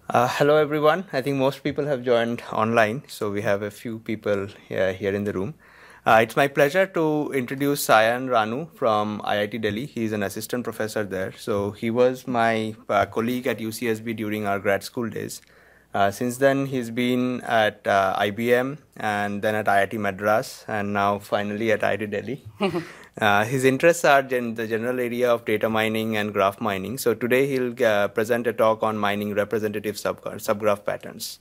Hello everyone. I think most people have joined online, so we have a few people here in the room. It's my pleasure to introduce Sayan Ranu from IIT Delhi. He's an assistant professor there. So he was my colleague at UCSB during our grad school days. Since then, he's been at IBM and then at IIT Madras and now finally at IIT Delhi. His interests are in the general area of data mining and graph mining. So today he'll present a talk on mining representative subgraph patterns.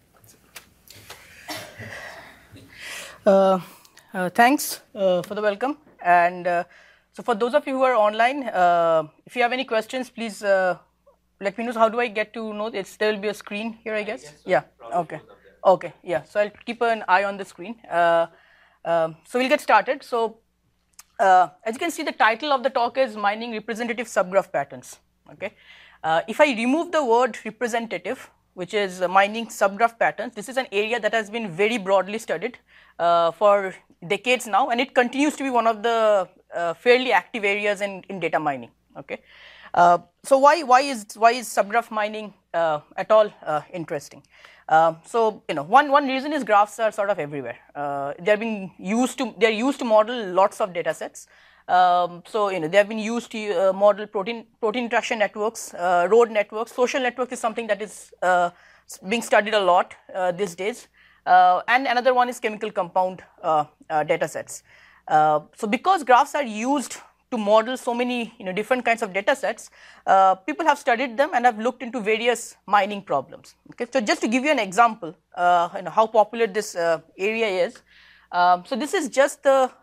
Thanks for the welcome. And so for those of you who are online, if you have any questions, please let me know. So how do I get to know? There will be a screen here, I guess? Yes, yeah, okay. Okay, yeah. So I'll keep an eye on the screen. So we'll get started. So as you can see, the title of the talk is Mining Representative Subgraph Patterns. Okay. If I remove the word representative, which is mining subgraph patterns, this is an area that has been very broadly studied for decades now, and it continues to be one of the fairly active areas in data mining. Okay. So why is subgraph mining at all interesting? So one reason is graphs are sort of everywhere. They're used to model lots of data sets. So they have been used to model protein interaction networks, road networks. Social networks is something that is being studied a lot these days. And another one is chemical compound data sets. So because graphs are used to model so many different kinds of data sets, people have studied them and have looked into various mining problems. Okay, so just to give you an example, how popular this area is. So this is just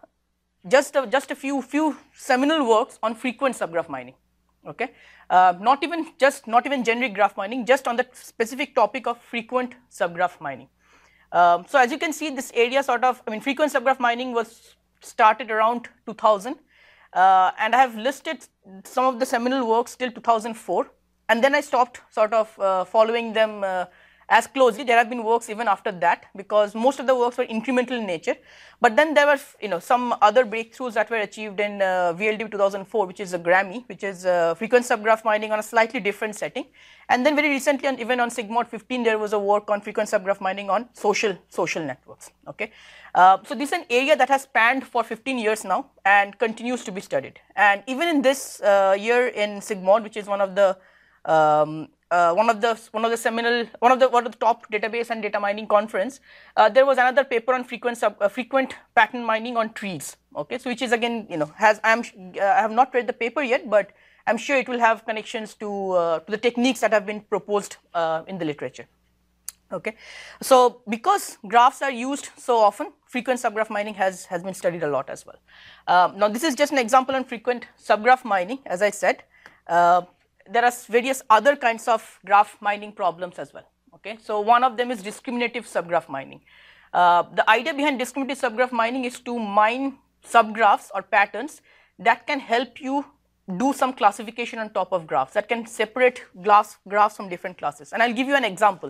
a few seminal works on frequent subgraph mining. Okay, not even generic graph mining, just on the specific topic of frequent subgraph mining. So as you can see, this area frequent subgraph mining was started around 2000. And I have listed some of the seminal works till 2004, and then I stopped following them as closely. There have been works even after that, because most of the works were incremental in nature. But then there were some other breakthroughs that were achieved in VLDB 2004, which is a Grammy, which is frequent subgraph mining on a slightly different setting. And then very recently, and even on Sigmod 15, there was a work on frequent subgraph mining on social networks. Okay, so this is an area that has spanned for 15 years now and continues to be studied. And even in this year in Sigmod, which is one of the top database and data mining conference, there was another paper on frequent pattern mining on trees. Okay, so which is again I have not read the paper yet, but I'm sure it will have connections to the techniques that have been proposed in the literature. Okay, so because graphs are used so often, frequent subgraph mining has been studied a lot as well. Now this is just an example on frequent subgraph mining. As I said, there are various other kinds of graph mining problems as well. Okay, so one of them is discriminative subgraph mining. The idea behind discriminative subgraph mining is to mine subgraphs or patterns that can help you do some classification on top of graphs, that can separate graphs from different classes. And I'll give you an example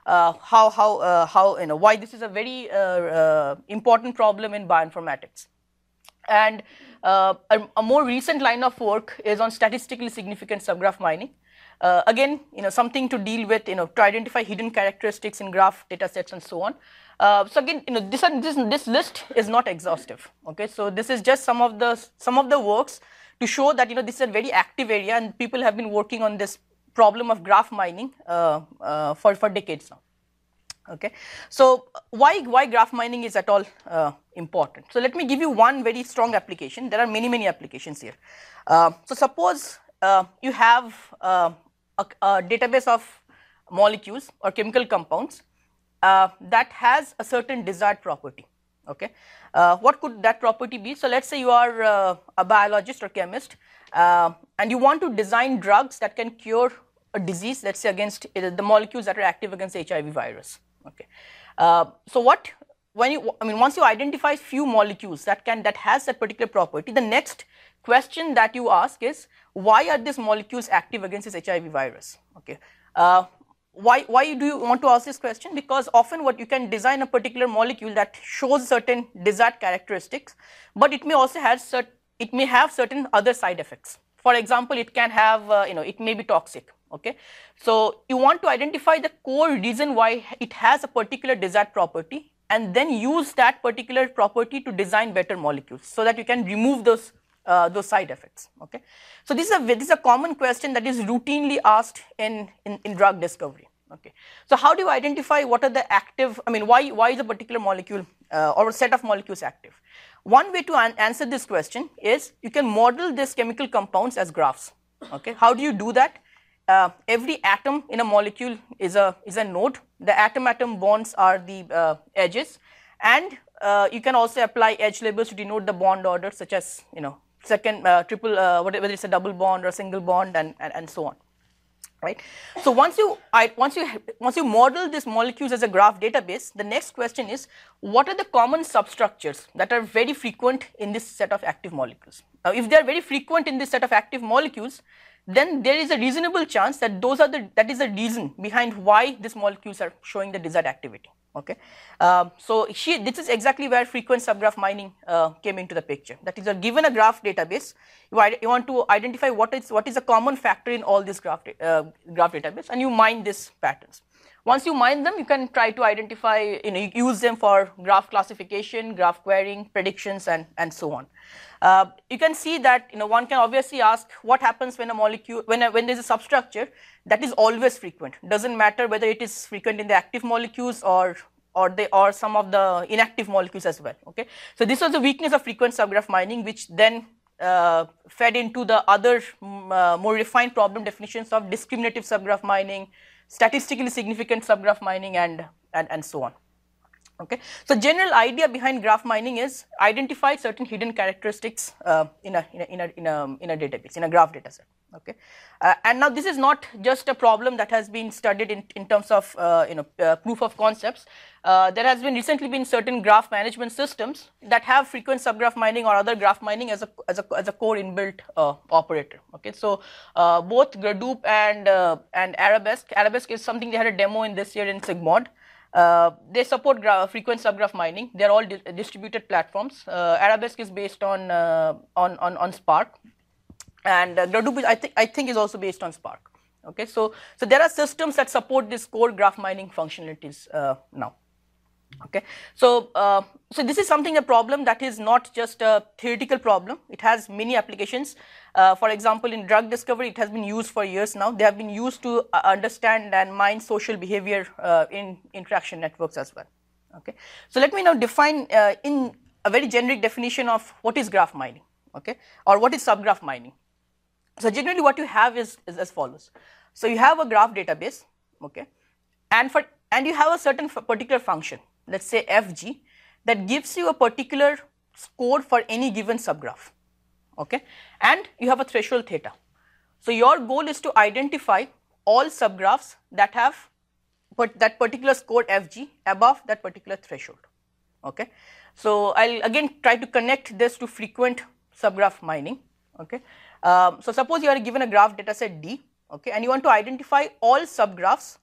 why this is a very important problem in bioinformatics. And a more recent line of work is on statistically significant subgraph mining. Again, something to deal with, to identify hidden characteristics in graph data sets and so on. So again, this list is not exhaustive. Okay, so this is just some of the works to show that this is a very active area, and people have been working on this problem of graph mining for decades now. Okay, so why graph mining is at all important? So let me give you one very strong application. There are many applications here. So suppose you have a database of molecules or chemical compounds that has a certain desired property. Okay, what could that property be? So let's say you are a biologist or chemist, and you want to design drugs that can cure a disease, let's say against the molecules that are active against HIV virus. Okay, so once you identify few molecules that has that particular property, the next question that you ask is, why are these molecules active against this HIV virus? Okay, why do you want to ask this question? Because often what you can design a particular molecule that shows certain desired characteristics, but it may also have certain other side effects. For example, it can have, it may be toxic. Okay, so you want to identify the core reason why it has a particular desired property, and then use that particular property to design better molecules, so that you can remove those side effects. Okay, so this is a common question that is routinely asked in drug discovery. Okay, so how do you identify what are the active? I mean, why is a particular molecule or a set of molecules active? One way to answer this question is you can model these chemical compounds as graphs. Okay, how do you do that? Every atom in a molecule is a node. The atom-atom bonds are the edges, and you can also apply edge labels to denote the bond order, such as second, triple, whether it's a double bond or a single bond, and so on. Right. So once you model these molecules as a graph database, the next question is, what are the common substructures that are very frequent in this set of active molecules? Now, if they are very frequent in this set of active molecules, then there is a reasonable chance that that is the reason behind why these molecules are showing the desired activity. Okay, so this is exactly where frequent subgraph mining came into the picture. That is, given a graph database, you want to identify what is a common factor in all this graph database, and you mine these patterns. Once you mine them, you can try to identify, you use them for graph classification, graph querying, predictions, and so on. You can see that one can obviously ask what happens when a molecule, when there is a substructure that is always frequent. Doesn't matter whether it is frequent in the active molecules or some of the inactive molecules as well. Okay, so this was the weakness of frequent subgraph mining, which then fed into the other more refined problem definitions of discriminative subgraph mining, statistically significant subgraph mining, and so on. Okay, so general idea behind graph mining is identify certain hidden characteristics in a database, in a graph data set. Okay, and now this is not just a problem that has been studied in terms of proof of concepts. There has been recently been certain graph management systems that have frequent subgraph mining or other graph mining as a core inbuilt operator. Okay, so both Hadoop and Arabesque. Arabesque is something they had a demo in this year in SIGMOD. They support frequent subgraph mining. They are all distributed platforms. Arabesque is based on Spark, and Hadoop I think is also based on Spark. Okay, so there are systems that support this core graph mining functionalities now. Okay, so this is a problem that is not just a theoretical problem. It has many applications. For example, in drug discovery, it has been used for years now. They have been used to understand and mine social behavior in interaction networks as well. Okay, so let me now define in a very generic definition of what is graph mining. Okay, or what is subgraph mining. So generally, what you have is as follows. So you have a graph database. Okay, and you have a certain particular function. Let's say fg, that gives you a particular score for any given subgraph. Okay, and you have a threshold theta. So your goal is to identify all subgraphs that have that particular score fg above that particular threshold. Okay, so I'll again try to connect this to frequent subgraph mining. Okay, so suppose you are given a graph data set D. Okay, and you want to identify all subgraphs.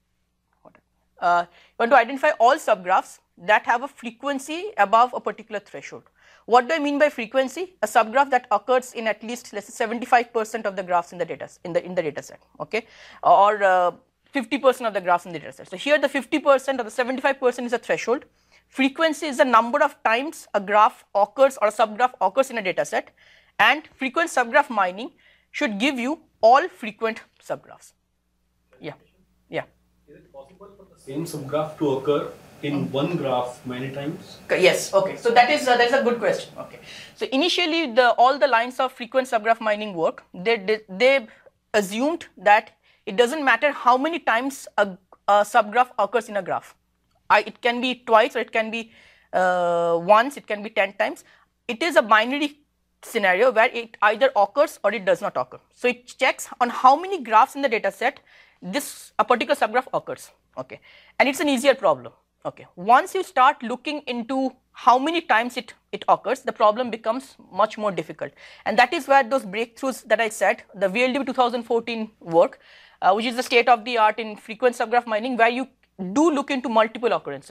That have a frequency above a particular threshold. What do I mean by frequency? A subgraph that occurs in at least, let's say, 75% of the graphs in the data set, okay, or 50% of the graphs in the data set. So here the 50% or the 75% is a threshold. Frequency is the number of times a graph occurs or a subgraph occurs in a data set, and frequent subgraph mining should give you all frequent subgraphs. Yeah. Is it possible for the same subgraph to occur in one graph many times? Yes. Okay. So that's a good question. Okay. So initially, all the lines of frequent subgraph mining work. They assumed that it doesn't matter how many times a subgraph occurs in a graph. It can be twice, or it can be once. It can be 10 times. It is a binary scenario where it either occurs or it does not occur. So it checks on how many graphs in the data set a particular subgraph occurs. Okay, and it's an easier problem. Okay, once you start looking into how many times it occurs, the problem becomes much more difficult, and that is where those breakthroughs that I said, the VLDB 2014 work, which is the state of the art in frequent subgraph mining, where you do look into multiple occurrences.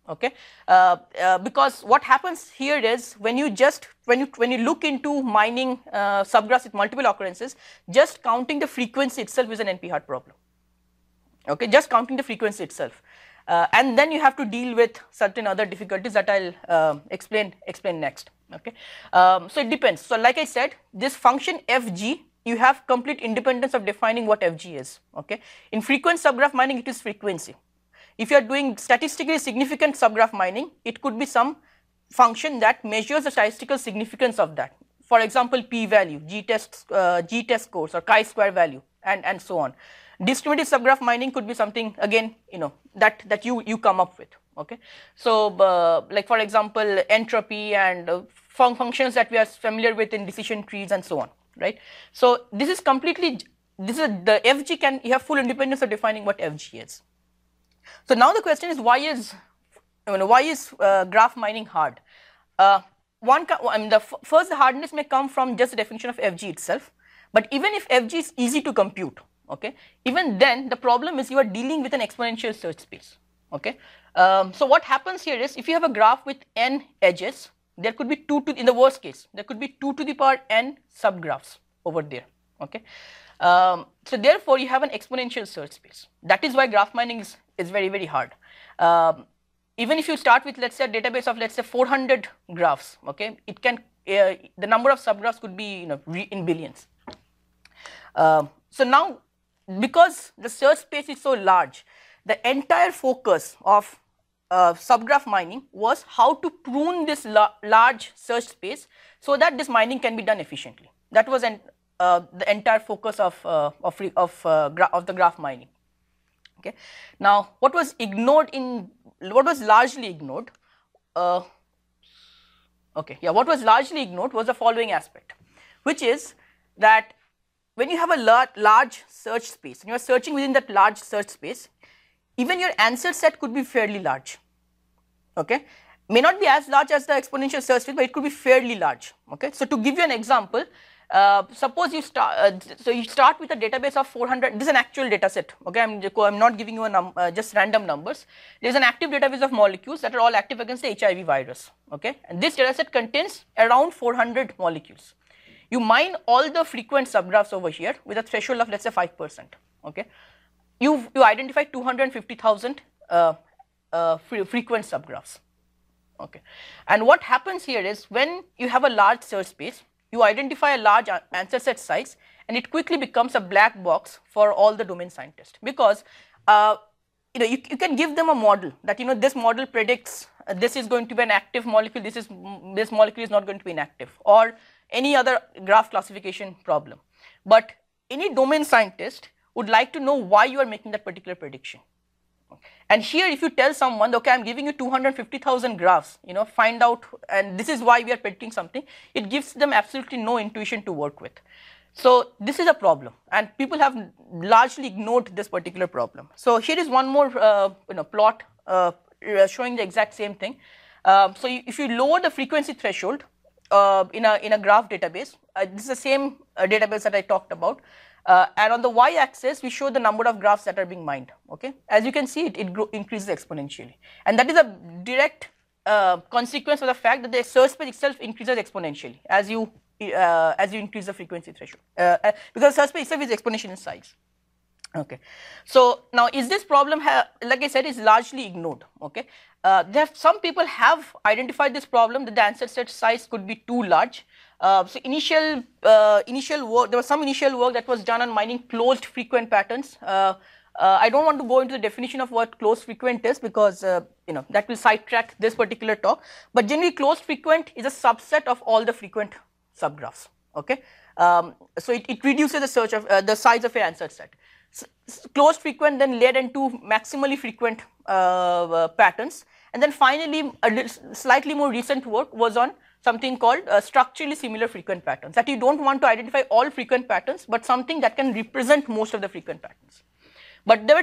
Okay, because what happens here is when you look into mining subgraphs with multiple occurrences, just counting the frequency itself is an NP-hard problem. Okay, just counting the frequency itself, and then you have to deal with certain other difficulties that I'll explain next. Okay, so it depends. So like I said, this function fg, you have complete independence of defining what fg is. Okay, in frequent subgraph mining, it is frequency. If you are doing statistically significant subgraph mining, it could be some function that measures the statistical significance of that. For example, p-value, g-test scores, or chi-square value, and so on. Discriminative subgraph mining could be something, again, that you come up with. Okay, so like for example, entropy and functions that we are familiar with in decision trees and so on, right? So this is the fg you have full independence of defining what fg is. So now the question is, why is graph mining hard? First, the hardness may come from just the definition of fg itself. But even if fg is easy to compute, okay, even then the problem is you are dealing with an exponential search space. Okay, so what happens here is, if you have a graph with n edges, there could be in the worst case, there could be 2 to the power n subgraphs over there. Okay, so therefore you have an exponential search space. That is why graph mining is very, very hard. Even if you start with, let's say, a database of, let's say, 400 graphs, okay, it can the number of subgraphs could be in billions. So now, because the search space is so large, the entire focus of subgraph mining was how to prune this large search space so that this mining can be done efficiently. That was the entire focus of the graph mining. Okay. Now, what was largely ignored? What was largely ignored was the following aspect, which is that when you have a large search space and you are searching within that large search space, even your answer set could be fairly large. Okay, may not be as large as the exponential search space, but it could be fairly large. Okay, so to give you an example, suppose you start with a database of 400. This is an actual data set. Okay, I'm not giving you just random numbers. There is an active database of molecules that are all active against the HIV virus. Okay, and this data set contains around 400 molecules. You mine all the frequent subgraphs over here with a threshold of, let's say, 5%. Okay, you identify 250,000 frequent subgraphs. Okay, and what happens here is, when you have a large search space, you identify a large answer set size, and it quickly becomes a black box for all the domain scientists, because you can give them a model that this model predicts this is going to be an active molecule, this molecule is not going to be inactive, or any other graph classification problem. But any domain scientist would like to know why you are making that particular prediction. And here, if you tell someone, okay, I'm giving you 250,000 graphs, find out, and this is why we are predicting something, it gives them absolutely no intuition to work with. So this is a problem, and people have largely ignored this particular problem. So here is one more plot showing the exact same thing. So if you lower the frequency threshold in a graph database, this is the same database that I talked about. And on the y-axis, we show the number of graphs that are being mined. Okay, as you can see, it increases exponentially, and that is a direct consequence of the fact that the search space itself increases exponentially as you increase the frequency threshold, because the search space itself is exponential in size. Okay, so now is this problem, like I said, is largely ignored. Okay, some people have identified this problem, that the answer set size could be too large. So initial work, there was some initial work that was done on mining closed frequent patterns. I don't want to go into the definition of what closed frequent is, because that will sidetrack this particular talk. But generally, closed frequent is a subset of all the frequent subgraphs. Okay, so it reduces the search of the size of your answer set. Closed frequent then led into maximally frequent patterns, and then finally a slightly more recent work was on something called structurally similar frequent patterns, that you don't want to identify all frequent patterns, but something that can represent most of the frequent patterns. But there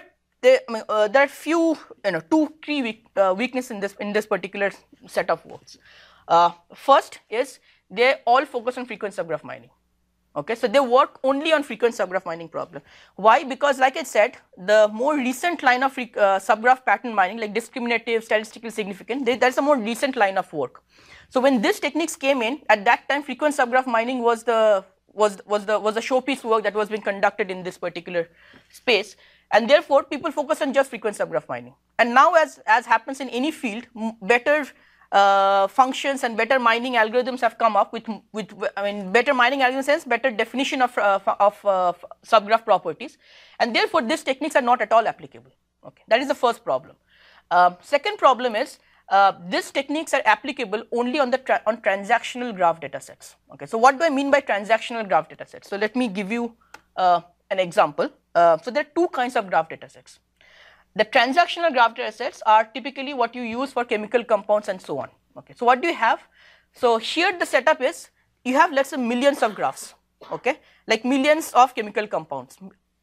are few, 2-3 weaknesses in this particular set of works. First is they all focus on frequent subgraph mining. Okay, so they work only on frequent subgraph mining problem. Why? Because like I said, the more recent line of subgraph pattern mining, like discriminative, statistically significant, that's a more recent line of work. So when these techniques came in, at that time, frequent subgraph mining was the showpiece work that was being conducted in this particular space, and therefore people focus on just frequent subgraph mining. And now, as happens in any field, better functions and better mining algorithms have come up with better mining algorithms, sense better definition of subgraph properties, and therefore these techniques are not at all applicable. Okay, that is the first problem. Second problem is these techniques are applicable only on on transactional graph data sets. Okay, so what do I mean by transactional graph data sets? So let me give you an example. So there are two kinds of graph data sets. The transactional graph data sets are typically what you use for chemical compounds and so on. Okay, so what do you have? So here the setup is you have, let's say, millions of graphs. Okay, like millions of chemical compounds.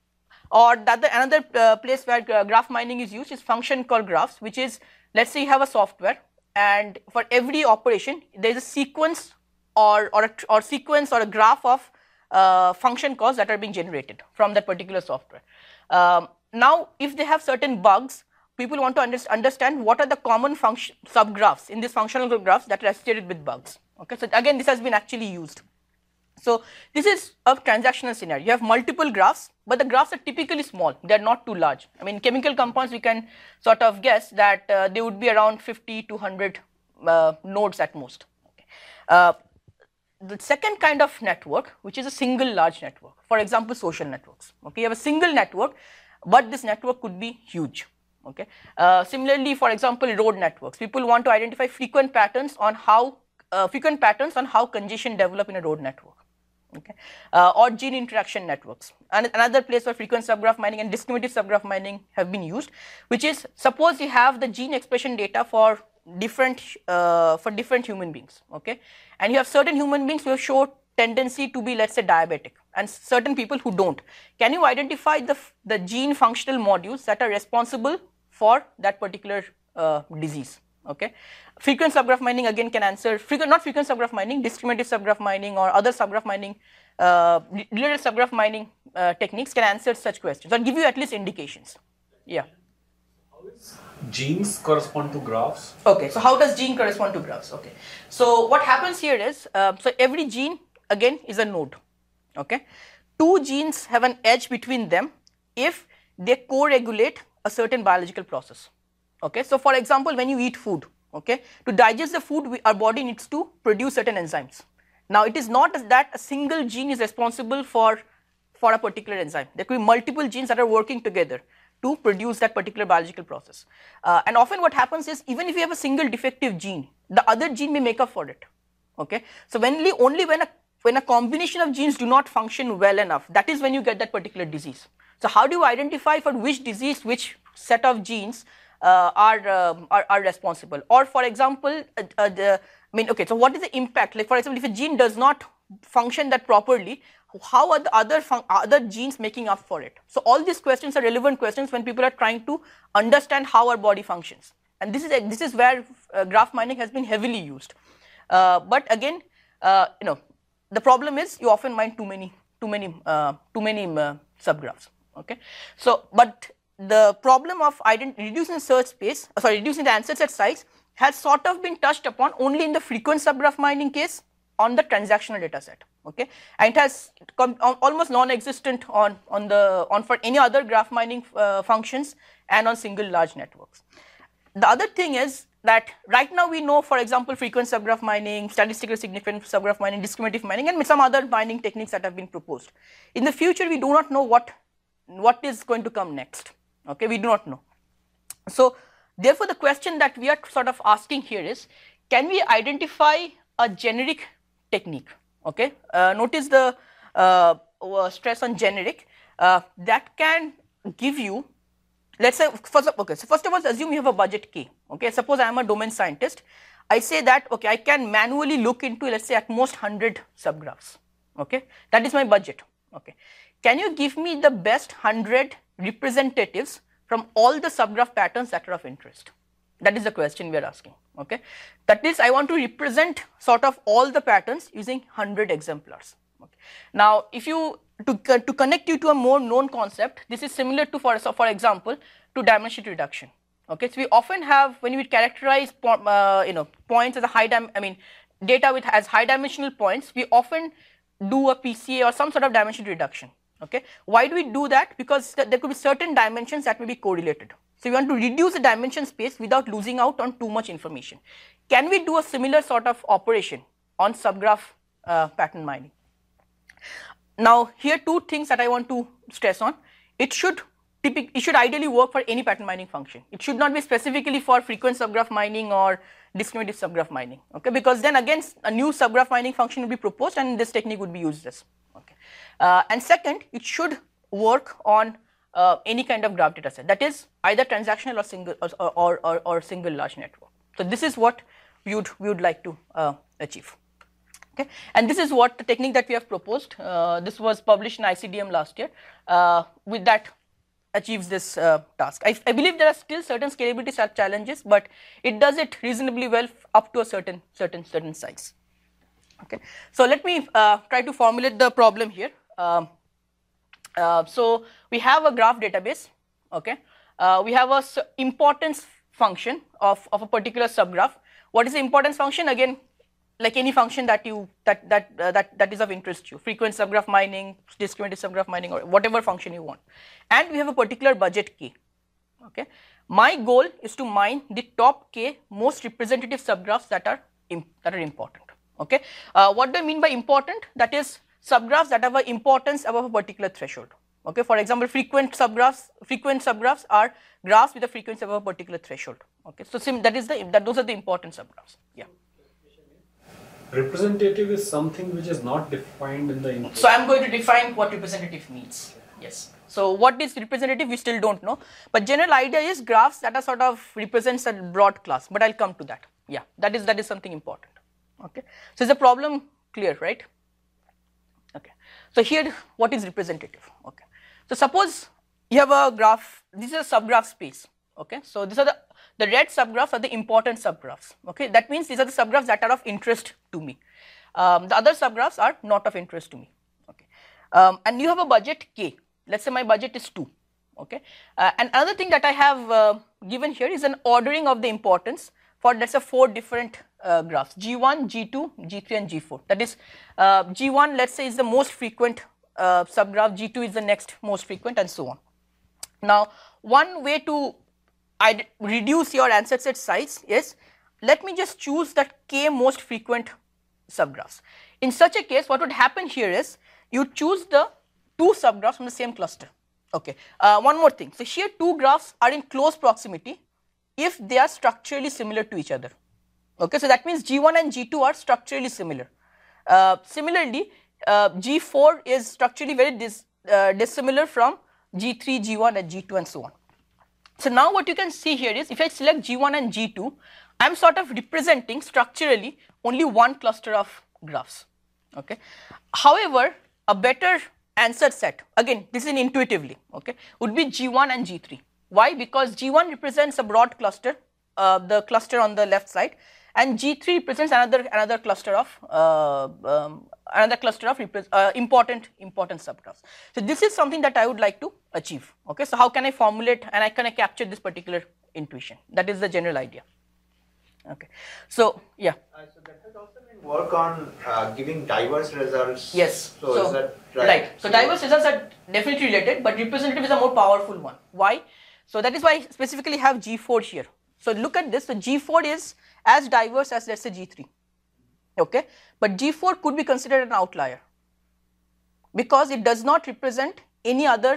Or another place where graph mining is used is function called graphs, which is, let's say you have a software, and for every operation there is a sequence or a graph of function calls that are being generated from that particular software. Now, if they have certain bugs, people want to understand what are the common subgraphs in these functional graphs that are associated with bugs. Okay, so again, this has been actually used. So this is a transactional scenario. You have multiple graphs, but the graphs are typically small. They are not too large. I mean, chemical compounds, we can sort of guess that they would be around 50 to 100 nodes at most. Okay. The second kind of network, which is a single large network, for example, social networks. Okay, you have a single network, but this network could be huge. Okay. Similarly, for example, road networks. People want to identify frequent patterns on how congestion develop in a road network. Okay. Or gene interaction networks. And another place where frequent subgraph mining and discriminative subgraph mining have been used, which is, suppose you have the gene expression data for different human beings. Okay, and you have certain human beings who show tendency to be, let's say, diabetic, and certain people who don't. Can you identify the gene functional modules that are responsible for that particular disease? Okay, frequent subgraph mining again can answer not frequent subgraph mining, discriminative subgraph mining or other subgraph mining, related subgraph mining techniques can answer such questions or give you at least indications. Yeah. How is genes correspond to graphs? Okay, so how does gene correspond to graphs? Okay, so what happens here is, so every gene again is a node. Okay, two genes have an edge between them if they co-regulate a certain biological process. Okay, so for example, when you eat food, okay, to digest the food, our body needs to produce certain enzymes. Now, it is not that a single gene is responsible for a particular enzyme. There could be multiple genes that are working together to produce that particular biological process. And often what happens is, even if you have a single defective gene, the other gene may make up for it. Okay, so only when a combination of genes do not function well enough, that is when you get that particular disease. So how do you identify for which disease which set of genes are responsible? Or for example, okay, so what is the impact? Like for example, if a gene does not function that properly, how are the other genes making up for it? So all these questions are relevant questions when people are trying to understand how our body functions. And this is where graph mining has been heavily used. But again, the problem is you often mine too many subgraphs. Okay, so but the problem of reducing the answer set size has sort of been touched upon only in the frequent subgraph mining case on the transactional data set. Okay, and it has almost non-existent for any other graph mining functions and on single large networks. The other thing is that right now we know, for example, frequent subgraph mining, statistically significant subgraph mining, discriminative mining, and some other mining techniques that have been proposed. In the future, we do not know what is going to come next. Okay, we do not know. So therefore, the question that we are sort of asking here is, can we identify a generic technique? Okay, notice the stress on generic that can give you, let's say, first of all, assume you have a budget K. Okay, suppose I am a domain scientist. I say that, okay, I can manually look into, let's say, at most 100 subgraphs. Okay, that is my budget. Okay, can you give me the best 100 representatives from all the subgraph patterns that are of interest? That is the question we are asking. Okay, that is, I want to represent sort of all the patterns using 100 exemplars. Okay. Now, if you to connect you to a more known concept, this is similar to for example to dimension reduction. Okay, so we often have, when we characterize points as a data with as high dimensional points, we often do a PCA or some sort of dimension reduction. Okay, why do we do that? Because there could be certain dimensions that may be correlated. So we want to reduce the dimension space without losing out on too much information. Can we do a similar sort of operation on subgraph pattern mining? Now, here two things that I want to stress on. It should ideally work for any pattern mining function. It should not be specifically for frequent subgraph mining or discriminative subgraph mining. Okay, because then again a new subgraph mining function will be proposed and this technique would be useless. Okay, and second, it should work on any kind of graph data set, that is either transactional or single or single large network. So this is what we would like to achieve. Okay, and this is what the technique that we have proposed. This was published in ICDM last year. With that, achieves this task. I believe there are still certain scalability challenges, but it does it reasonably well up to a certain size. Okay, so let me try to formulate the problem here. So we have a graph database. Okay, we have a importance function of a particular subgraph. What is the importance function? Again, like any function that is of interest to you, frequent subgraph mining, discriminative subgraph mining, or whatever function you want. And we have a particular budget k. Okay, my goal is to mine the top k most representative subgraphs that are important. Okay, what do I mean by important? That is subgraphs that have an importance above a particular threshold. Okay, for example, frequent subgraphs are graphs with a frequency above a particular threshold. Okay, so those are the important subgraphs. Yeah. Representative is something which is not defined in the input. So I am going to define what representative means. Yes. So what is representative, we still don't know, but general idea is graphs that are sort of represents a broad class, but I'll come to that. Yeah, that is something important. Okay, so is the problem clear, right? Okay, so here what is representative? Okay, so suppose you have a graph, this is a subgraph space. Okay, so these are the red subgraphs are the important subgraphs. Okay, that means these are the subgraphs that are of interest to me. The other subgraphs are not of interest to me. Okay, and you have a budget k. Let's say my budget is 2. Okay, and another thing that I have given here is an ordering of the importance for, let's say, 4 different graphs: G1, G2, G3, and G4. That is, G1, let's say, is the most frequent subgraph. G2 is the next most frequent, and so on. Now, one way to reduce your answer set size is, let me just choose the k most frequent subgraphs. In such a case, what would happen here is you choose the 2 subgraphs from the same cluster. Okay, one more thing. So here 2 graphs are in close proximity if they are structurally similar to each other. Okay, so that means G1 and G2 are structurally similar. Similarly, G4 is structurally very dissimilar from G3, G1, and G2, and so on. So now what you can see here is, if I select G1 and G2, I am sort of representing structurally only one cluster of graphs. Okay. However, a better answer set, again this is intuitively, okay, would be G1 and G3. Why? Because G1 represents a broad cluster, the cluster on the left side, and G3 represents another cluster of important subgraphs. So this is something that I would like to achieve. Okay, so how can I formulate and can I capture this particular intuition? That is the general idea. Okay, so yeah. So that has also been work on giving diverse results. Yes. So is that right? Right. So diverse results are definitely related, but representative is a more powerful one. Why? So that is why I specifically have G4 here. So look at this. So G4 is as diverse as, let's say, G3. Okay, but G4 could be considered an outlier because it does not represent any other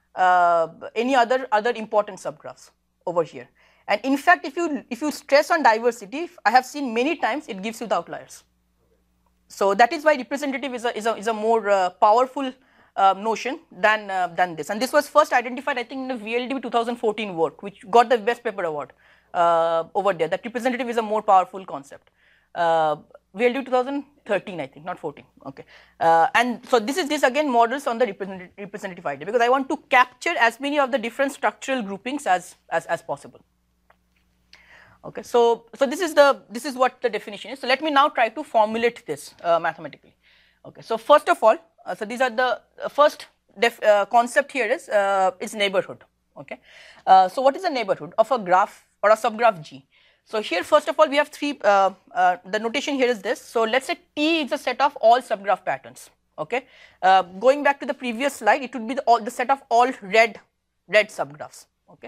important subgraphs over here. And in fact, if you stress on diversity, I have seen many times it gives you the outliers. So that is why representative is a more powerful notion than this. And this was first identified, I think, in the VLDB 2014 work, which got the best paper award over there. That representative is a more powerful concept. VLDB 2013, I think, not 14. Okay, and so this again models on the representative idea, because I want to capture as many of the different structural groupings as possible. Okay, so this is what the definition is. So let me now try to formulate this mathematically. Okay, so first of all, so these are the first concept here is neighborhood. Okay, so what is the neighborhood of a graph or a subgraph G? So here, first of all, we have three. The notation here is this. So let's say T is a set of all subgraph patterns. Okay, going back to the previous slide, it would be the set of all red subgraphs. Okay,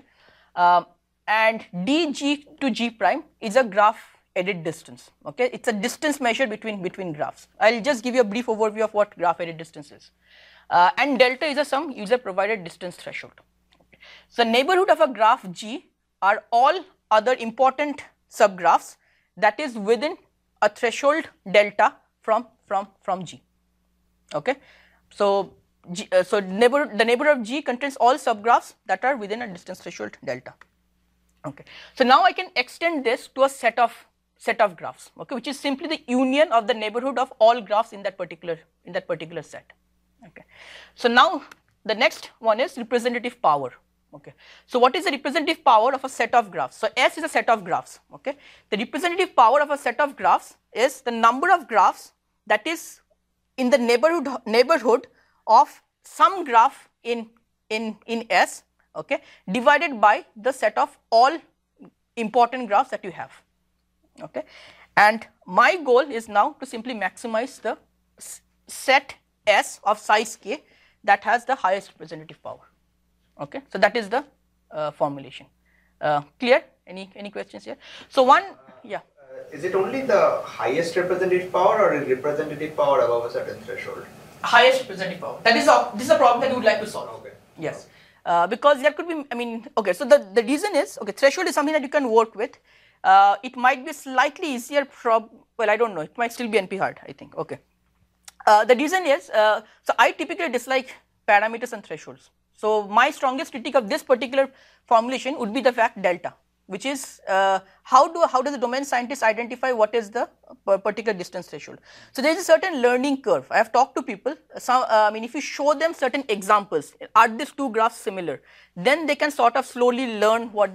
and dg to g prime is a graph edit distance. Okay, it's a distance measured between graphs. I'll just give you a brief overview of what graph edit distance is. And delta is some user provided distance threshold. Okay. So neighborhood of a graph G are all other important subgraphs that is within a threshold delta from G. Okay, so the neighborhood of G contains all subgraphs that are within a distance threshold delta. Okay, so now I can extend this to a set of graphs, okay, which is simply the union of the neighborhood of all graphs in that particular set. Okay, so now the next one is representative power. Okay, so what is the representative power of a set of graphs? So S is a set of graphs. Okay, the representative power of a set of graphs is the number of graphs that is in the neighborhood of some graph in S, okay, divided by the set of all important graphs that you have. Okay, and my goal is now to simply maximize the set S of size k that has the highest representative power. Okay, so that is the formulation. Clear? Any questions here? So one, yeah. Is it only the highest representative power, or is representative power above a certain threshold? Highest representative power. That is this is a problem that you would like to solve. Okay. Yes, because there could be. I mean, okay. So the reason is, okay, threshold is something that you can work with. It might be slightly easier from, well, I don't know, it might still be NP hard, I think. Okay. The reason is, so I typically dislike parameters and thresholds. So my strongest critique of this particular formulation would be the fact delta, which is how does the domain scientist identify what is the particular distance threshold. So there is a certain learning curve. I have talked to people. I mean, if you show them certain examples, are these two graphs similar, then they can sort of slowly learn what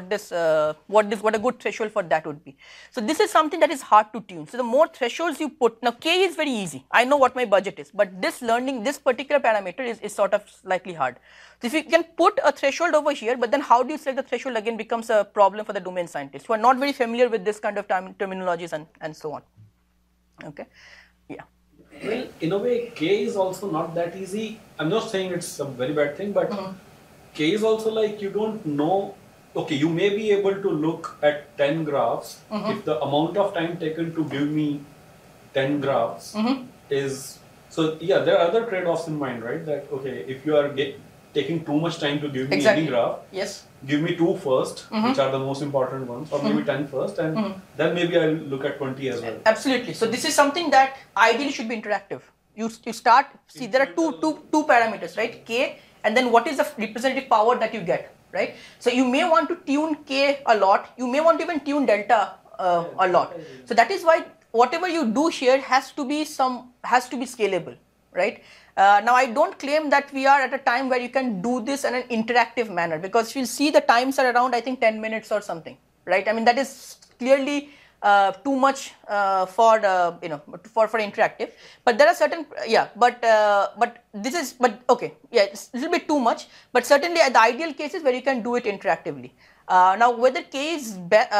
a good threshold for that would be. So this is something that is hard to tune. So the more thresholds you put, now k is very easy. I know what my budget is, but this particular parameter is sort of slightly hard. So if you can put a threshold over here, but then how do you select the threshold again becomes a problem for the domain scientists who are not very familiar with this kind of terminologies and so on. Okay, yeah. Well, in a way, K is also not that easy. I'm not saying it's a very bad thing, but K is also like you don't know. Okay, you may be able to look at 10 graphs if the amount of time taken to give me 10 graphs is. So, yeah, there are other trade-offs in mind, right? That, okay, if you are taking too much time to give me any graph, yes, give me 2 first, which are the most important ones, or maybe 10 first, and then maybe I'll look at 20 as well. Absolutely. So this is something that ideally should be interactive. You start, see, there are two parameters, right? K, and then what is the representative power that you get, right? So you may want to tune K a lot. You may want to even tune delta a lot. So that is why whatever you do here has to be scalable, right? Now I don't claim that we are at a time where you can do this in an interactive manner, because you'll see the times are around, I think, 10 minutes or something, right? I mean, that is clearly too much for interactive. But there are certain, yeah, but okay, yeah, it's a little bit too much. But certainly the ideal cases where you can do it interactively. Now whether K is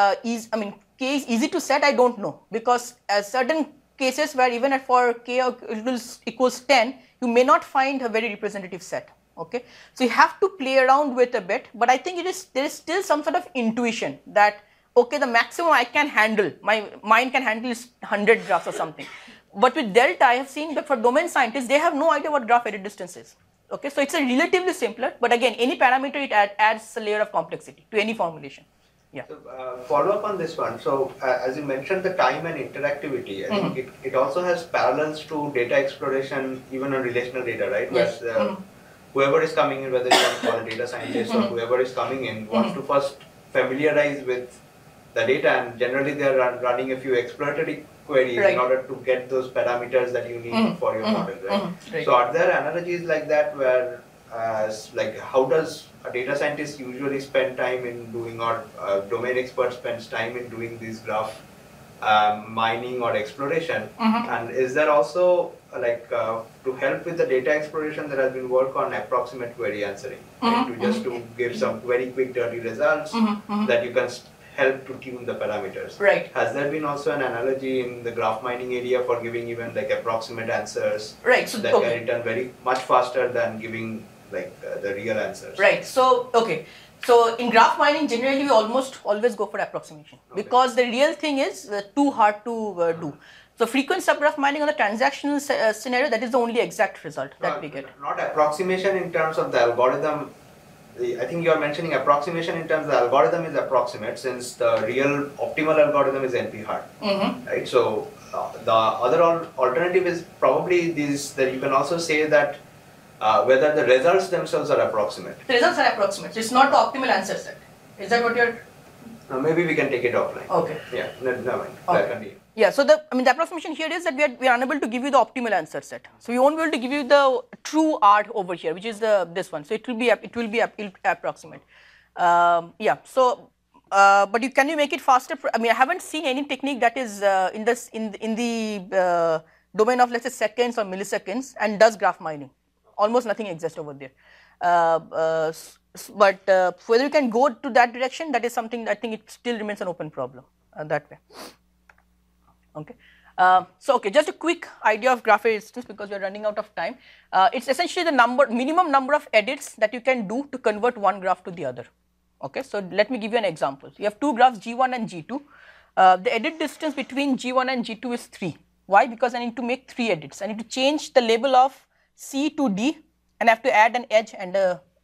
easy to set, I don't know, because certain cases where even for K equals 10, you may not find a very representative set. Okay, so you have to play around with a bit, but I think there is still some sort of intuition that, okay, the maximum I can handle, my mind can handle is 100 graphs or something. But with delta, I have seen that for domain scientists, they have no idea what graph edit distance is. Okay, so it's a relatively simpler, but again, any parameter, it adds a layer of complexity to any formulation. Yeah. So, follow up on this one. So, as you mentioned, the time and interactivity, I think it also has parallels to data exploration, even on relational data, right? Yes. Where whoever is coming in, whether you want to call a data scientist or whoever is coming in, wants to first familiarize with the data, and generally they are running a few exploratory queries in order to get those parameters that you need for your model, right? Right? So, are there analogies like that where, like, how does a data scientist usually spend time in doing, or domain expert spends time in doing these graph mining or exploration? And is there also to help with the data exploration, there has been work on approximate query answering, right? to give some very quick dirty results that you can help to tune the parameters. Right. Has there been also an analogy in the graph mining area for giving even like approximate answers? Right. So that can return very much faster than giving the real answers. Right. So So in graph mining, generally we almost always go for approximation because the real thing is too hard to do. So frequent subgraph mining on the transactional scenario, that is the only exact result that we get. Not approximation in terms of the algorithm. I think you are mentioning approximation in terms of the algorithm is approximate, since the real optimal algorithm is NP-hard, right? So the other alternative is probably this, that you can also say that whether the results themselves are approximate. The results are approximate. So it's not the optimal answer set. Is that what you're? Maybe we can take it offline. Okay. Yeah. Never mind. Okay. Yeah. So the approximation here is that we are unable to give you the optimal answer set. So we won't be able to give you the true R over here, which is this one. So it will be approximate. Yeah. So but can you make it faster? I mean, I haven't seen any technique that is in the domain of, let's say, seconds or milliseconds and does graph mining. Almost nothing exists over there. But whether you can go to that direction, that is something I think it still remains an open problem that way. Okay. So just a quick idea of graph edit distance because we are running out of time. It's essentially the minimum number of edits that you can do to convert one graph to the other. Okay. So let me give you an example. You have two graphs G1 and G2. The edit distance between G1 and G2 is 3. Why? Because I need to make 3 edits. I need to change the label of C to D, and I have to add an edge and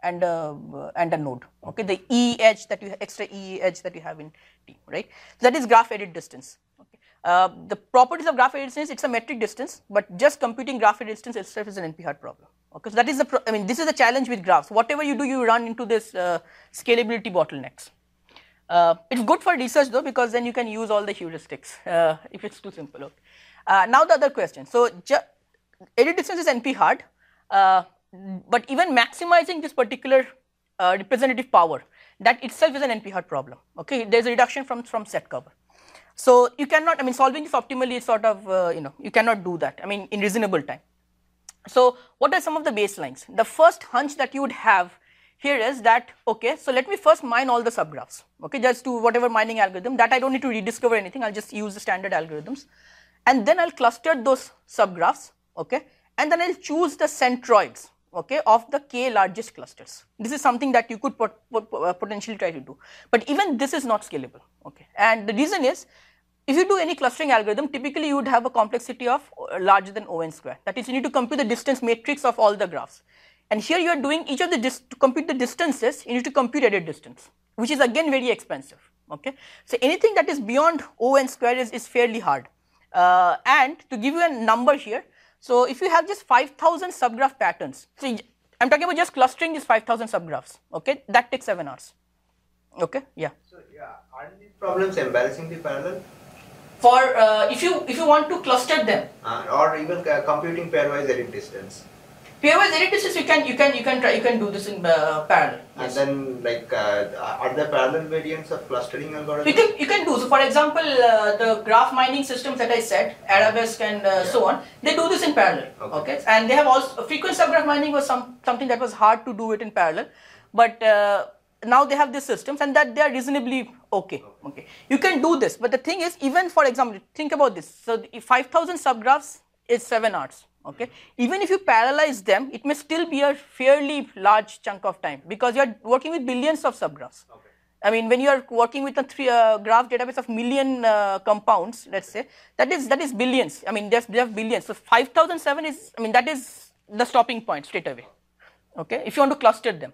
a node. Okay, the E edge that you extra E edge that you have in D, right? So that is graph edit distance. Okay, the properties of graph edit distance, it's a metric distance, but just computing graph edit distance itself is an NP-hard problem. Okay, so that is this is the challenge with graphs. Whatever you do, you run into this scalability bottlenecks. It's good for research though, because then you can use all the heuristics if it's too simple. Okay. Now the other question. So edit distance is NP-hard, but even maximizing this particular representative power, that itself is an NP-hard problem. Okay, there's a reduction from set cover. So you cannot, solving this optimally is sort of, you cannot do that, in reasonable time. So what are some of the baselines? The first hunch that you would have here is that, okay, so let me first mine all the subgraphs, okay, just do whatever mining algorithm, that I don't need to rediscover anything, I'll just use the standard algorithms. And then I'll cluster those subgraphs, okay, and then I'll choose the centroids, okay, of the k largest clusters. This is something that you could potentially try to do, but even this is not scalable, okay. And the reason is, if you do any clustering algorithm, typically you would have a complexity of larger than O(n) square. That is, you need to compute the distance matrix of all the graphs. And here you are doing each of the to compute the distances, you need to compute edit distance, which is again very expensive, okay. So anything that is beyond O(n) square is fairly hard. And to give you a number here, so if you have just 5,000 subgraph patterns, so I'm talking about just clustering these 5,000 subgraphs, okay, that takes 7 hours, okay, yeah. So aren't these problems embarrassingly parallel? For if you want to cluster them, or even computing pairwise edit distance. Pairwise edit distance, you can do this in parallel. Yes. And then are there parallel variants of clustering algorithms? You can do. So for example, the graph mining systems that I said, Arabesque and so on, they do this in parallel. Okay. And they have also frequent subgraph mining was something that was hard to do it in parallel, but now they have these systems and that they are reasonably okay. Okay. You can do this, but the thing is, even for example, think about this. So if 5,000 subgraphs is 7 hours. Okay. Even if you parallelize them, it may still be a fairly large chunk of time because you are working with billions of subgraphs. Okay. When you are working with a graph database of million compounds, let's say, that is billions. They have billions. So 5,007 is, that is the stopping point straight away. Okay. If you want to cluster them.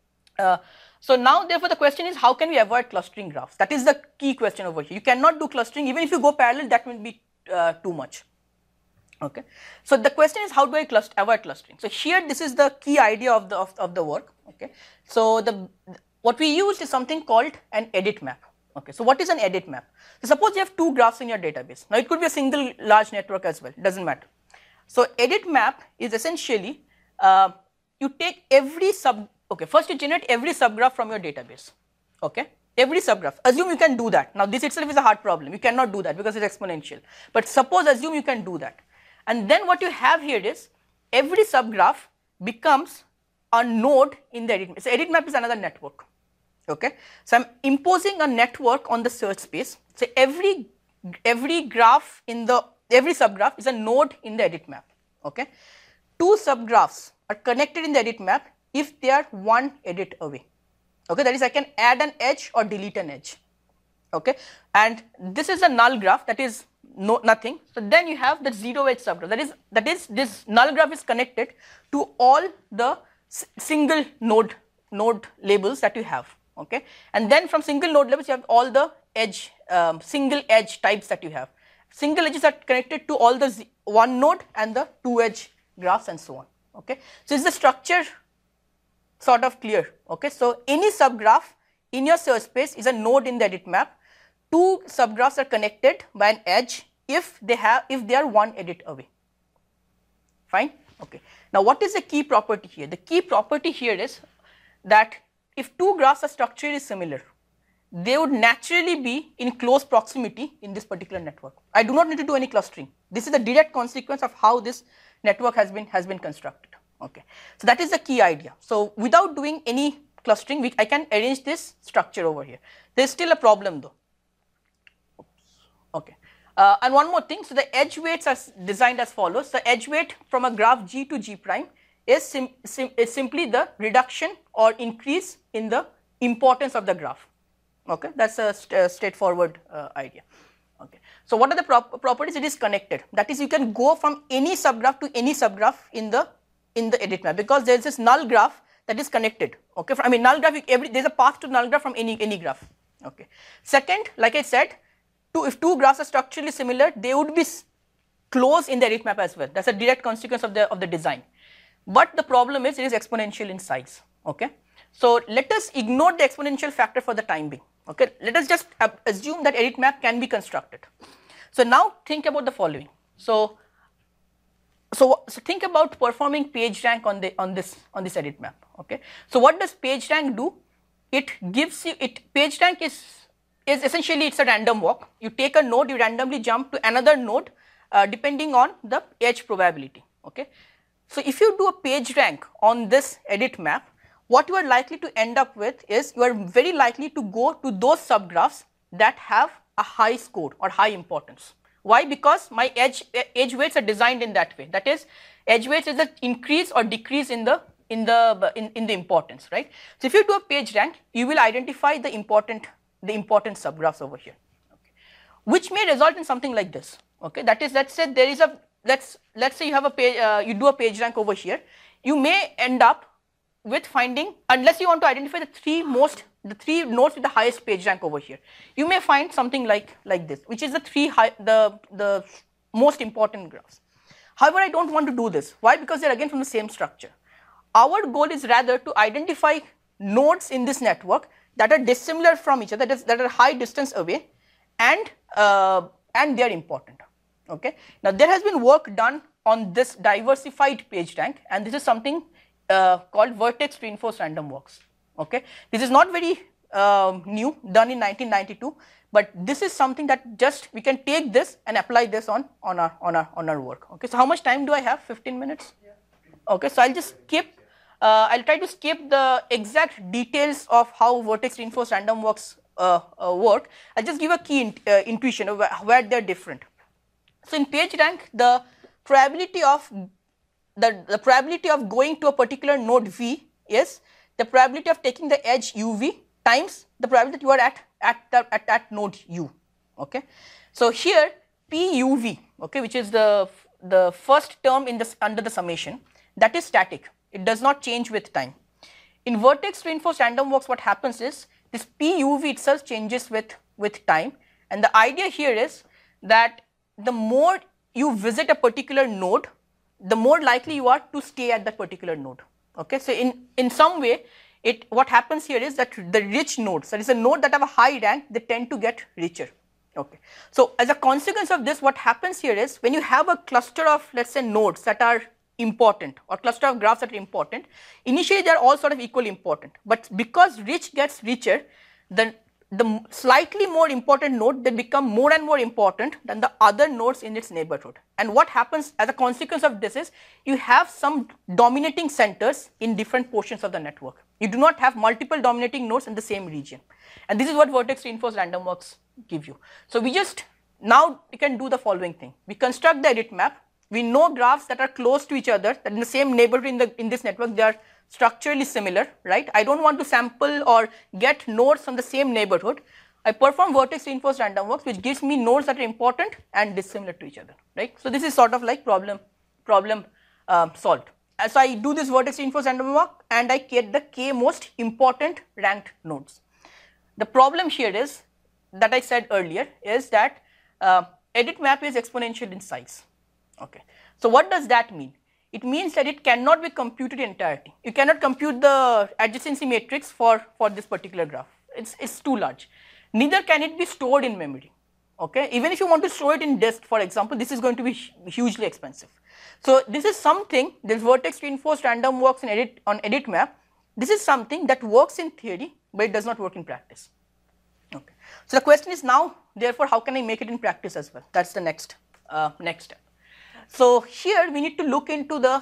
So now, therefore, the question is, how can we avoid clustering graphs? That is the key question over here. You cannot do clustering. Even if you go parallel, that will be too much. Okay. So the question is, how do I avoid clustering? So here, this is the key idea of the work. Okay. So what we use is something called an edit map. Okay. So what is an edit map? So suppose you have 2 graphs in your database. Now it could be a single large network as well. It doesn't matter. So edit map is essentially you take every first you generate every subgraph from your database. Okay. Every subgraph. Assume you can do that. Now this itself is a hard problem. You cannot do that because it's exponential. But suppose assume you can do that. And then what you have here is every subgraph becomes a node in the edit map. So edit map is another network. Okay, so I'm imposing a network on the search space. So every graph in the every subgraph is a node in the edit map. Okay, two subgraphs are connected in the edit map if they are one edit away. Okay, that is I can add an edge or delete an edge. Okay, and this is a null graph, that is nothing. So then you have the zero edge subgraph. That is this null graph is connected to all the single node labels that you have. Okay, and then from single node labels you have all the edge single edge types that you have. Single edges are connected to all the one node and the two edge graphs and so on. Okay, so is the structure sort of clear? Okay, so any subgraph in your search space is a node in the edit map. Two subgraphs are connected by an edge if they are one edit away. Fine. Okay. Now what is the key property here? The key property here is that if two graphs are structurally similar, they would naturally be in close proximity in this particular network. I do not need to do any clustering. This is a direct consequence of how this network has been constructed. Okay, so that is the key idea. So without doing any clustering, I can arrange this structure over here. There is still a problem though. Oops. Okay, and one more thing. So the edge weights are designed as follows. The edge weight from a graph G to G prime is simply the reduction or increase in the importance of the graph. Okay, that's a straightforward idea. Okay, so what are the properties? It is connected. That is, you can go from any subgraph to any subgraph in the edit map, because there is this null graph that is connected. Okay, I mean null graph. There is a path to null graph from any graph. Okay. Second, like I said, if two graphs are structurally similar, they would be close in the edit map as well. That's a direct consequence of the design. But the problem is it is exponential in size. Okay, so let us ignore the exponential factor for the time being. Okay, let us just assume that edit map can be constructed. So now think about the following. So think about performing PageRank on this edit map. Okay, so what does PageRank do? It gives you PageRank is essentially it's a random walk. You take a node, you randomly jump to another node depending on the edge probability. Okay, so if you do a PageRank on this edit map, what you are likely to end up with is you are very likely to go to those subgraphs that have a high score or high importance. Why? Because my edge weights are designed in that way. That is, edge weights is the increase or decrease in the importance, right? So if you do a PageRank, you will identify the important subgraphs over here, okay, which may result in something like this. Okay, that is, let's say there is a let's say you have a page, you do a PageRank over here. You may end up with finding, unless you want to identify the three nodes with the highest PageRank over here, you may find something like this, which is the most important graphs. However, I don't want to do this. Why? Because they're again from the same structure. Our goal is rather to identify nodes in this network that are dissimilar from each other, that are high distance away, and they are important. Okay. Now there has been work done on this diversified PageRank, and this is something called vertex reinforced random walks. Okay, this is not very new, done in 1992, but this is something that just we can take this and apply this on our work. Okay, so how much time do I have? 15 minutes. Yeah. Okay, so I'll just skip. I'll try to skip the exact details of how vertex reinforced random walks work. I'll just give a key intuition of where they're different. So in PageRank, the probability of going to a particular node V is the probability of taking the edge UV times the probability that you are at that node U. Okay, so here PUV, okay, which is the first term in this under the summation, that is static. It does not change with time. In vertex reinforced random walks, what happens is this PUV itself changes with time, and the idea here is that the more you visit a particular node, the more likely you are to stay at that particular node. Okay, so in some way, what happens here is that the rich nodes, that is a node that have a high rank, they tend to get richer. Okay, so as a consequence of this, what happens here is when you have a cluster of, let's say, nodes that are important, or cluster of graphs that are important, initially they are all sort of equally important, but because rich gets richer, the the slightly more important node, they become more and more important than the other nodes in its neighborhood. And what happens as a consequence of this is you have some dominating centers in different portions of the network. You do not have multiple dominating nodes in the same region. And this is what vertex reinforced random walks give you. So we just, now we can do the following thing. We construct the edit map. We know graphs that are close to each other, that in the same neighborhood in this network, they are structurally similar, right? I don't want to sample or get nodes from the same neighborhood. I perform vertex reinforced random walks, which gives me nodes that are important and dissimilar to each other, right? So this is sort of like problem solved. And so I do this vertex reinforced random walk and I get the k most important ranked nodes. The problem here is, that I said earlier, is that edit map is exponential in size. Okay. So what does that mean? It means that it cannot be computed in entirety. You cannot compute the adjacency matrix for this particular graph. It's too large. Neither can it be stored in memory. Okay. Even if you want to store it in disk, for example, this is going to be hugely expensive. So this is something, this vertex reinforced random walks on edit map, this is something that works in theory, but it does not work in practice. Okay. So the question is now, therefore, how can I make it in practice as well? That's the next step. So here we need to look into the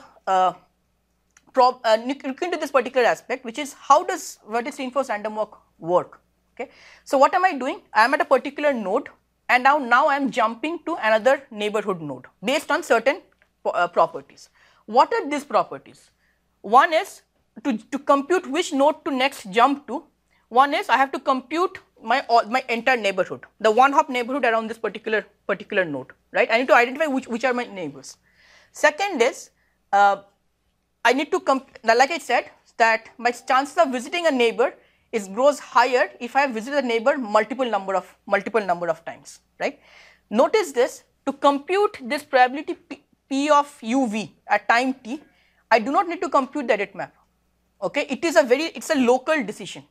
look into this particular aspect, which is how does vertex reinforced random walk work? Okay. So what am I doing? I am at a particular node, and now I am jumping to another neighborhood node based on certain properties. What are these properties? One is to compute which node to next jump to. One is I have to compute my entire neighborhood, the one-hop neighborhood around this particular node, right? I need to identify which are my neighbors. Second is I need to like I said, that my chances of visiting a neighbor grows higher if I visit a neighbor multiple number of times, right? Notice this, to compute this probability p of uv at time t, I do not need to compute the edit map. Okay, it's a local decision.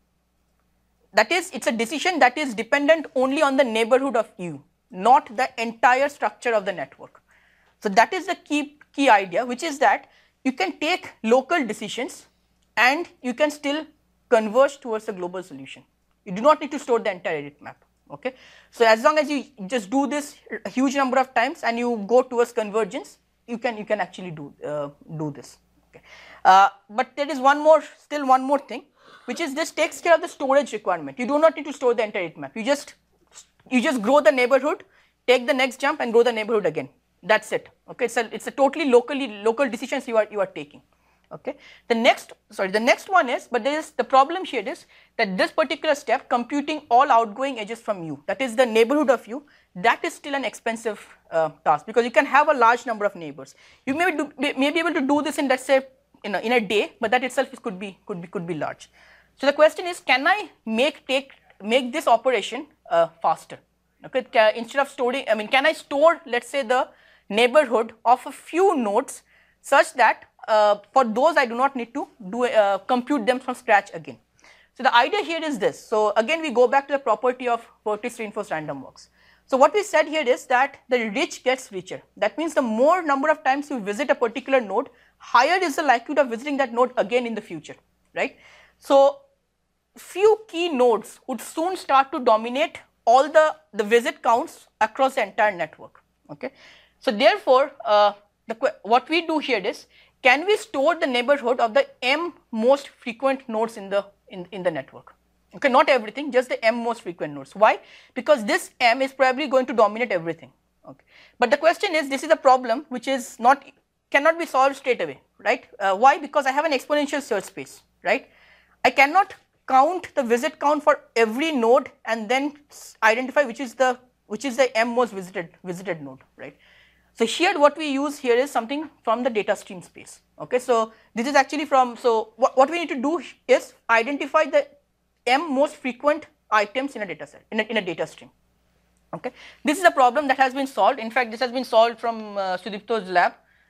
That is, it's a decision that is dependent only on the neighborhood of u, not the entire structure of the network. So that is the key idea, which is that you can take local decisions and you can still converge towards a global solution. You do not need to store the entire edit map. Okay, so as long as you just do this a huge number of times and you go towards convergence, you can actually do this. Okay, but there is still one more thing, which is this takes care of the storage requirement. You do not need to store the entire edit map. You just grow the neighborhood, take the next jump, and grow the neighborhood again. That's it. Okay, it's a totally local decisions you are taking. Okay, the next one is, but there is the problem here is that this particular step, computing all outgoing edges from u, that is the neighborhood of u, that is still an expensive task, because you can have a large number of neighbors. You may be able to do this in, let's say, in a day, but that itself could be large. So the question is, can I make this operation faster? Okay, instead of storing, can I store, let's say, the neighborhood of a few nodes such that for those I do not need to compute them from scratch again. So the idea here is this. So again, we go back to the property of vertex reinforced random walks. So what we said here is that the rich gets richer. That means the more number of times you visit a particular node, higher is the likelihood of visiting that node again in the future, right? So few key nodes would soon start to dominate all the visit counts across the entire network. Okay, so therefore, what we do here is, can we store the neighborhood of the m most frequent nodes in the network? Okay, not everything, just the m most frequent nodes. Why? Because this m is probably going to dominate everything. Okay, but the question is, this is a problem which is cannot be solved straight away, right? Why? Because I have an exponential search space, right? I cannot count the visit count for every node and then identify which is the m most visited node, right? So here what we use here is something from the data stream space. Okay, so this is actually from, so what we need to do is identify the m most frequent items in a data set, in a data stream. Okay, this is a problem that has been solved. In fact, this has been solved from Sudipto's lab,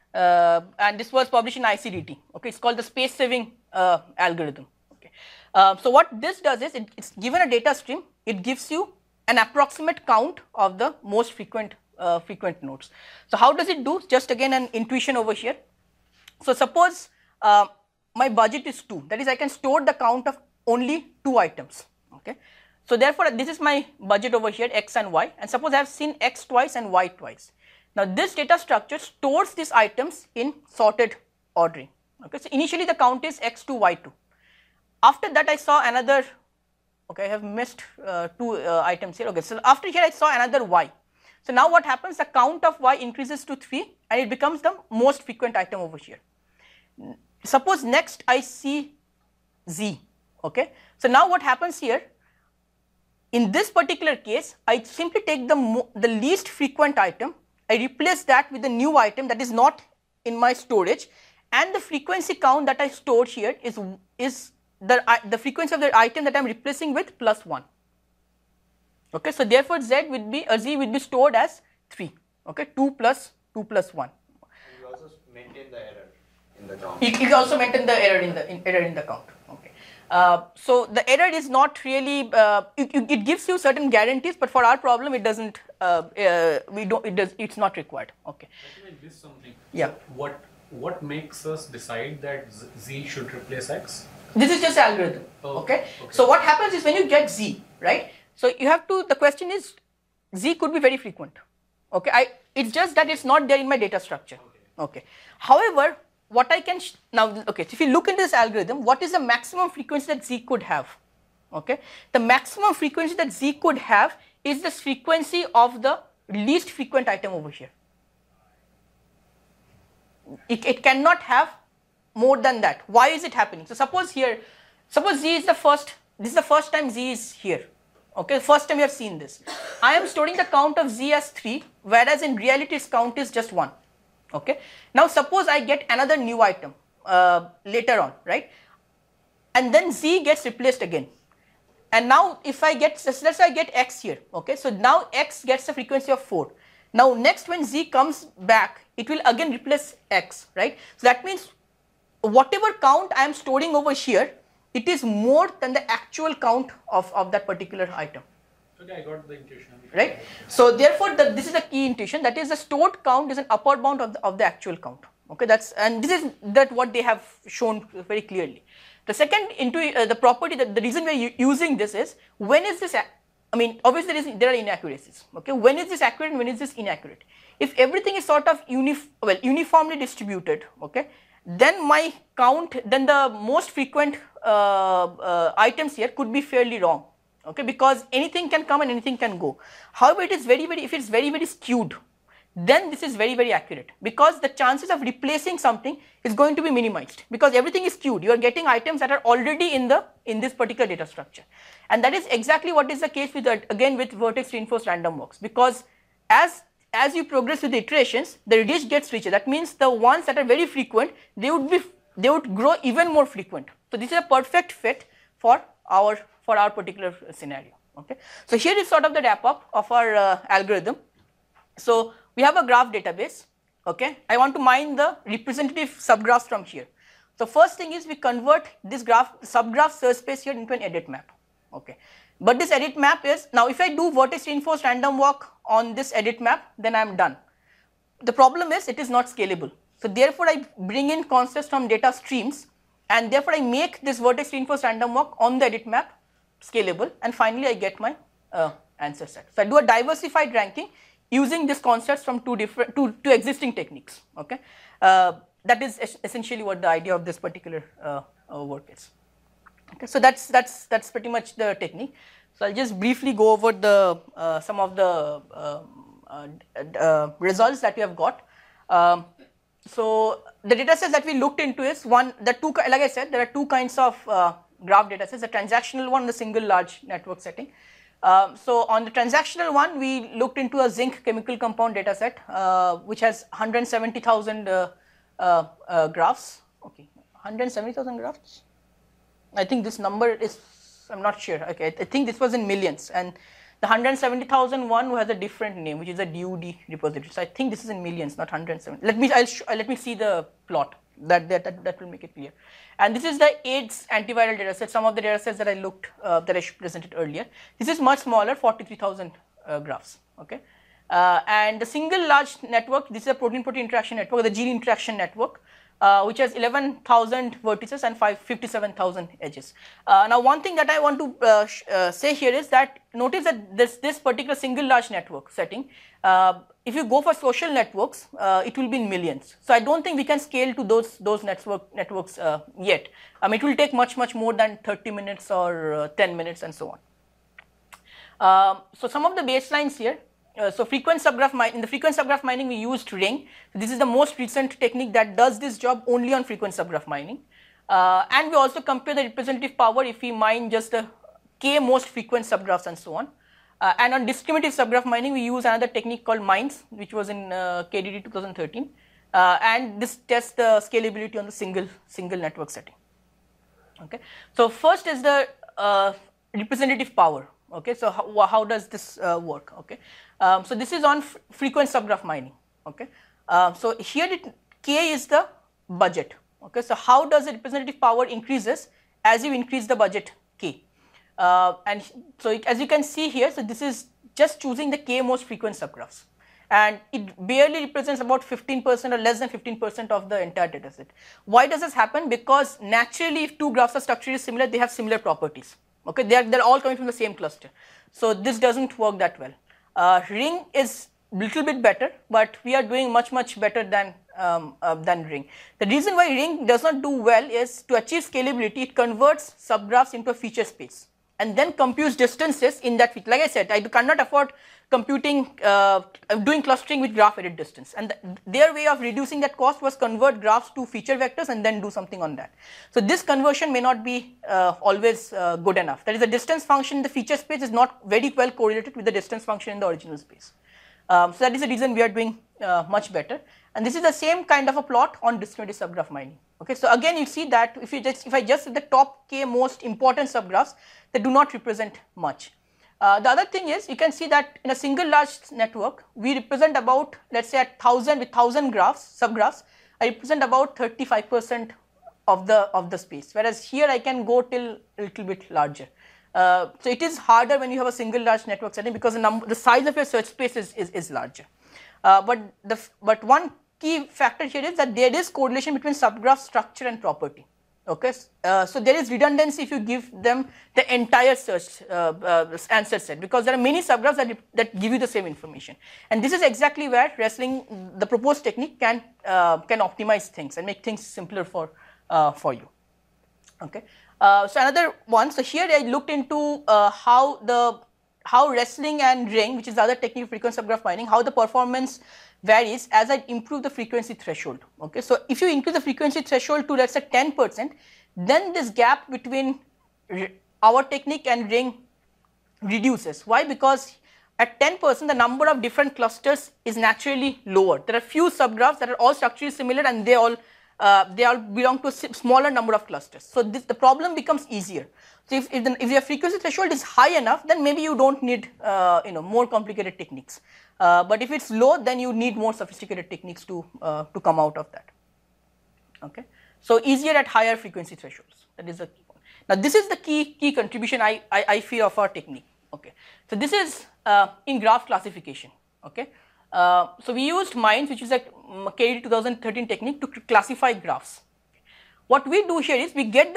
and this was published in ICDT. Okay, it's called the space saving algorithm. Okay, so what this does is, it's given a data stream, it gives you an approximate count of the most frequent nodes. So how does it do? Just again an intuition over here. So suppose my budget is 2, that is I can store the count of only 2 items. Okay, So therefore, this is my budget over here, X and Y, and suppose I have seen X twice and Y twice. Now this data structure stores these items in sorted ordering. Okay, so initially the count is X2, Y2. After that I saw another, okay, I have missed two items here. Okay, so after here I saw another Y. So now what happens, the count of Y increases to 3 and it becomes the most frequent item over here. Suppose next I see Z, okay. So now what happens here, in this particular case, I simply take the least frequent item, I replace that with a new item that is not in my storage, and the frequency count that I stored here is the frequency of the item that I am replacing with plus 1. Okay, so therefore Z would be stored as 3. Okay, 2 plus 1. You also maintain the error in the count. It also maintain the error in the count. Okay. So the error is not really. It gives you certain guarantees, but for our problem, it doesn't. It's not required. Okay. Let me miss something. Yeah. So what makes us decide that Z should replace X? This is just algorithm. Oh, okay. So what happens is when you get Z, right? So you have to. The question is, Z could be very frequent. Okay. It's just that it's not there in my data structure. Okay. However, what I can now, okay, so if you look into this algorithm, what is the maximum frequency that Z could have? Okay, the maximum frequency that Z could have is the frequency of the least frequent item over here. It cannot have more than that. Why is it happening? So suppose Z is the first, this is the first time Z is here. Okay, first time you have seen this. I am storing the count of Z as 3, whereas in reality its count is just 1. Okay. Now suppose I get another new item later on, right? And then Z gets replaced again. And now if I get, let's say I get X here. Okay. So now X gets a frequency of 4. Now next when Z comes back, it will again replace X, right? So that means whatever count I am storing over here, it is more than the actual count of that particular item. Okay, I got the intuition. Right. So therefore, this is the key intuition. That is, the stored count is an upper bound of the actual count. Okay, and this is what they have shown very clearly. The second the property, the reason we are using this is, when is this? I mean, obviously there are inaccuracies. Okay, when is this accurate and when is this inaccurate? If everything is sort of uniformly distributed, okay, then my count, then the most frequent items here could be fairly wrong. Okay, because anything can come and anything can go. However, it is if it's very skewed, then this is very accurate, because the chances of replacing something is going to be minimized, because everything is skewed. You are getting items that are already in this particular data structure, and that is exactly what is the case with with vertex reinforced random walks, because as you progress with the iterations, the dish gets richer. That means the ones that are very frequent, they would grow even more frequent. So this is a perfect fit for our particular scenario. Okay, so here is sort of the wrap up of our algorithm. So we have a graph database. Okay, I want to mine the representative subgraphs from here. So first thing is we convert this subgraph search space here into an edit map. Okay, but this edit map is, now if I do vertex reinforced random walk on this edit map, then I am done. The problem is it is not scalable. So therefore I bring in concepts from data streams, and therefore I make this vertex reinforced random walk on the edit map scalable, and finally I get my answer set. So I do a diversified ranking using these concepts from two existing techniques. Okay, that is essentially what the idea of this particular work is. Okay, so that's pretty much the technique. So I'll just briefly go over some of the results that we have got. So the data sets that we looked into is like I said, there are two kinds of graph data sets, the transactional one and the single large network setting. So on the transactional one, we looked into a zinc chemical compound data set, which has 170,000 graphs. Okay, 170,000 graphs. I think this number is, I'm not sure. Okay, I think this was in millions, and the 170,000 one has a different name, which is a DUD repository. So I think this is in millions, not 170. Let me see the plot. That will make it clear. And this is the AIDS antiviral data set. Some of the data sets that I looked that I presented earlier. This is much smaller, 43,000 graphs. Okay, and the single large network. This is a protein-protein interaction network, the gene interaction network. which has 11,000 vertices and 57,000 edges. Now, one thing that I want to say here is that notice that this particular single large network setting, if you go for social networks, it will be in millions. So I don't think we can scale to those networks yet. It will take much more than 30 minutes or 10 minutes and so on. So some of the baselines here. So frequent subgraph in the frequent subgraph mining we used Ring. This is the most recent technique that does this job only on frequent subgraph mining. And we also compare the representative power if we mine just the k most frequent subgraphs and so on. And on discriminative subgraph mining we use another technique called MINES, which was in KDD 2013. And this tests the scalability on the single network setting. Okay. So first is the representative power. Okay, so how does this work? Okay, so this is on frequent subgraph mining. Okay, so here K is the budget. Okay, so how does the representative power increases as you increase the budget K? And so as you can see here, so this is just choosing the K most frequent subgraphs, and it barely represents about 15% or less than 15% of the entire data set. Why does this happen? Because naturally, if two graphs are structurally similar, they have similar properties. Okay, they're all coming from the same cluster, so this doesn't work that well. Ring is little bit better, but we are doing much better than Ring. The reason why Ring does not do well is to achieve scalability, it converts subgraphs into a feature space and then computes distances in that feature. Like I said, I cannot afford computing, doing clustering with graph edit distance, and their way of reducing that cost was convert graphs to feature vectors and then do something on that. So this conversion may not be always good enough. That is, the distance function in the feature space is not very well correlated with the distance function in the original space. So that is the reason we are doing much better. And this is the same kind of a plot on discriminative subgraph mining. Okay, so again you see that if I just the top k most important subgraphs, they do not represent much. The other thing is, you can see that in a single large network, we represent about, let's say at 1,000 graphs, subgraphs, I represent about 35% of the space, whereas here I can go till a little bit larger. So it is harder when you have a single large network setting because the size of your search space is larger. But one key factor here is that there is correlation between subgraph structure and property. Okay, so there is redundancy if you give them the entire search answer set, because there are many subgraphs that give you the same information, and this is exactly where wrestling, the proposed technique, can optimize things and make things simpler for you. Okay, so another one. So here I looked into how wrestling and Ring, which is the other technique of frequent subgraph mining, how the performance varies as I improve the frequency threshold. Okay, so if you increase the frequency threshold to, let's say, 10%, then this gap between our technique and Ring reduces. Why? Because at 10%, the number of different clusters is naturally lower. There are few subgraphs that are all structurally similar, and they all belong to a smaller number of clusters. So the problem becomes easier. So if your frequency threshold is high enough, then maybe you don't need more complicated techniques. But if it's low, then you need more sophisticated techniques to come out of that. Okay, so easier at higher frequency thresholds. That is the key point. Now this is the key contribution I feel of our technique. Okay, so this is in graph classification. Okay, so we used MINES, which is a KDD 2013 technique to classify graphs. What we do here is we get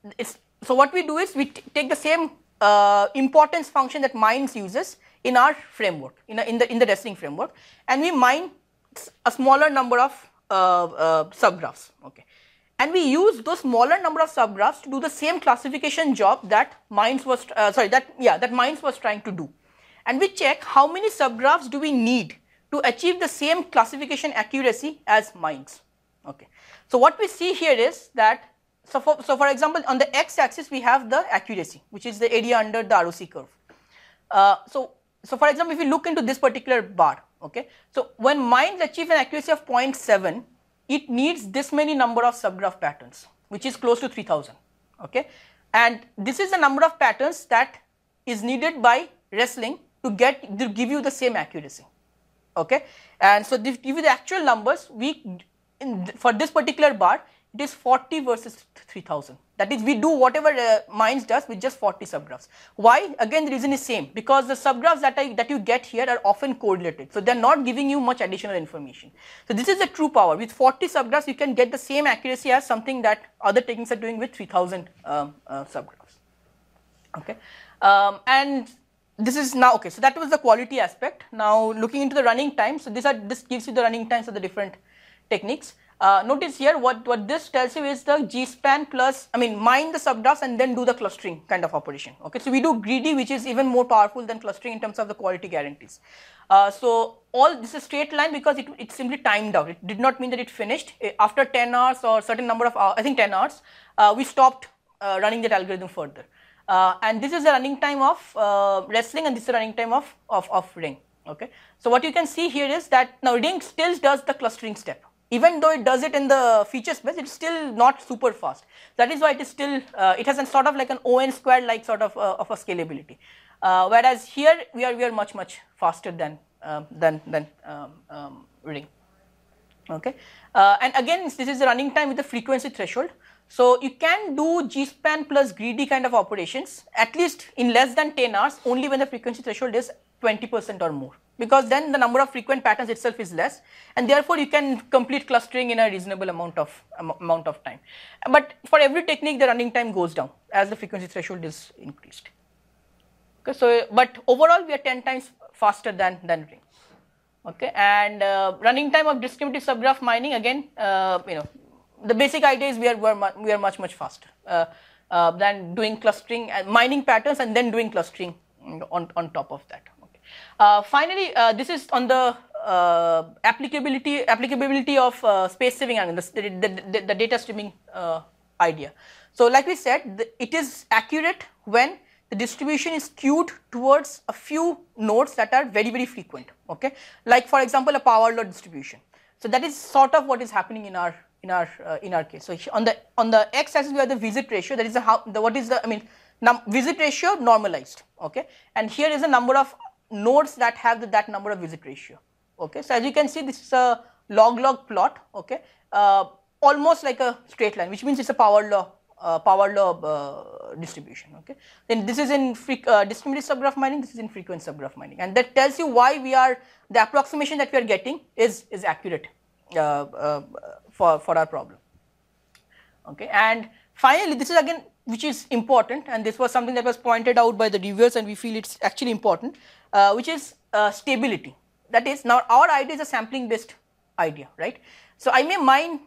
we take the same importance function that MINES uses in our framework, in the wrestling framework, and we mine a smaller number of subgraphs. Okay, and we use those smaller number of subgraphs to do the same classification job that MINES was MINES was trying to do, and we check how many subgraphs do we need to achieve the same classification accuracy as MINES. Okay, so what we see here is that so for example, on the x-axis we have the accuracy, which is the area under the ROC curve. So for example, if you look into this particular bar, okay, so when MINES achieve an accuracy of 0.7, it needs this many number of subgraph patterns, which is close to 3,000. Okay, and this is the number of patterns that is needed by wrestling to give you the same accuracy. Okay, and so to give you the actual numbers, for this particular bar, it is 40 versus 3000. That is, we do whatever Minds does with just 40 subgraphs. Why? Again, the reason is same, because the subgraphs that you get here are often correlated. So they are not giving you much additional information. So this is the true power. With 40 subgraphs, you can get the same accuracy as something that other techniques are doing with 3000 subgraphs. Okay, and this is now okay. So that was the quality aspect. Now looking into the running time. So this gives you the running times of the different techniques. Notice here what this tells you is the G-span plus, mine the subgraphs and then do the clustering kind of operation. Okay, so we do greedy, which is even more powerful than clustering in terms of the quality guarantees. So this is straight line because it simply timed out. It did not mean that it finished. After 10 hours or certain number of hours, I think 10 hours, we stopped running that algorithm further. And this is the running time of wrestling, and this is the running time of ring. Okay, so what you can see here is that now ring still does the clustering step. Even though it does it in the feature space, it's still not super fast. That is why it is still, it has a sort of like an ON squared like sort of a scalability. Whereas here we are much faster than ring. Okay, and again this is the running time with the frequency threshold. So you can do G-span plus greedy kind of operations at least in less than 10 hours only when the frequency threshold is 20% or more, because then the number of frequent patterns itself is less, and therefore you can complete clustering in a reasonable amount of time. But for every technique the running time goes down as the frequency threshold is increased. Okay, so but overall we are 10 times faster than ring. Okay, and running time of discriminative subgraph mining, again the basic idea is we are much faster than doing clustering and mining patterns and then doing clustering on top of that. Finally, this is on the applicability of space saving and the data streaming idea. So like we said, it is accurate when the distribution is skewed towards a few nodes that are very frequent. Okay, like for example a power law distribution. So that is sort of what is happening in our case. So on the x-axis we have the visit ratio. That is visit ratio normalized. Okay, and here is the number of nodes that have that number of visit ratio. Okay, so as you can see, this is a log plot. Okay, almost like a straight line, which means it's a power law distribution. Okay, then this is in discriminative subgraph mining. This is in frequent subgraph mining, and that tells you why the approximation that we are getting is accurate for our problem. Okay, and finally, this is again which is important, and this was something that was pointed out by the reviewers, and we feel it's actually important, which is stability. That is, now our idea is a sampling based idea, right? So I may mine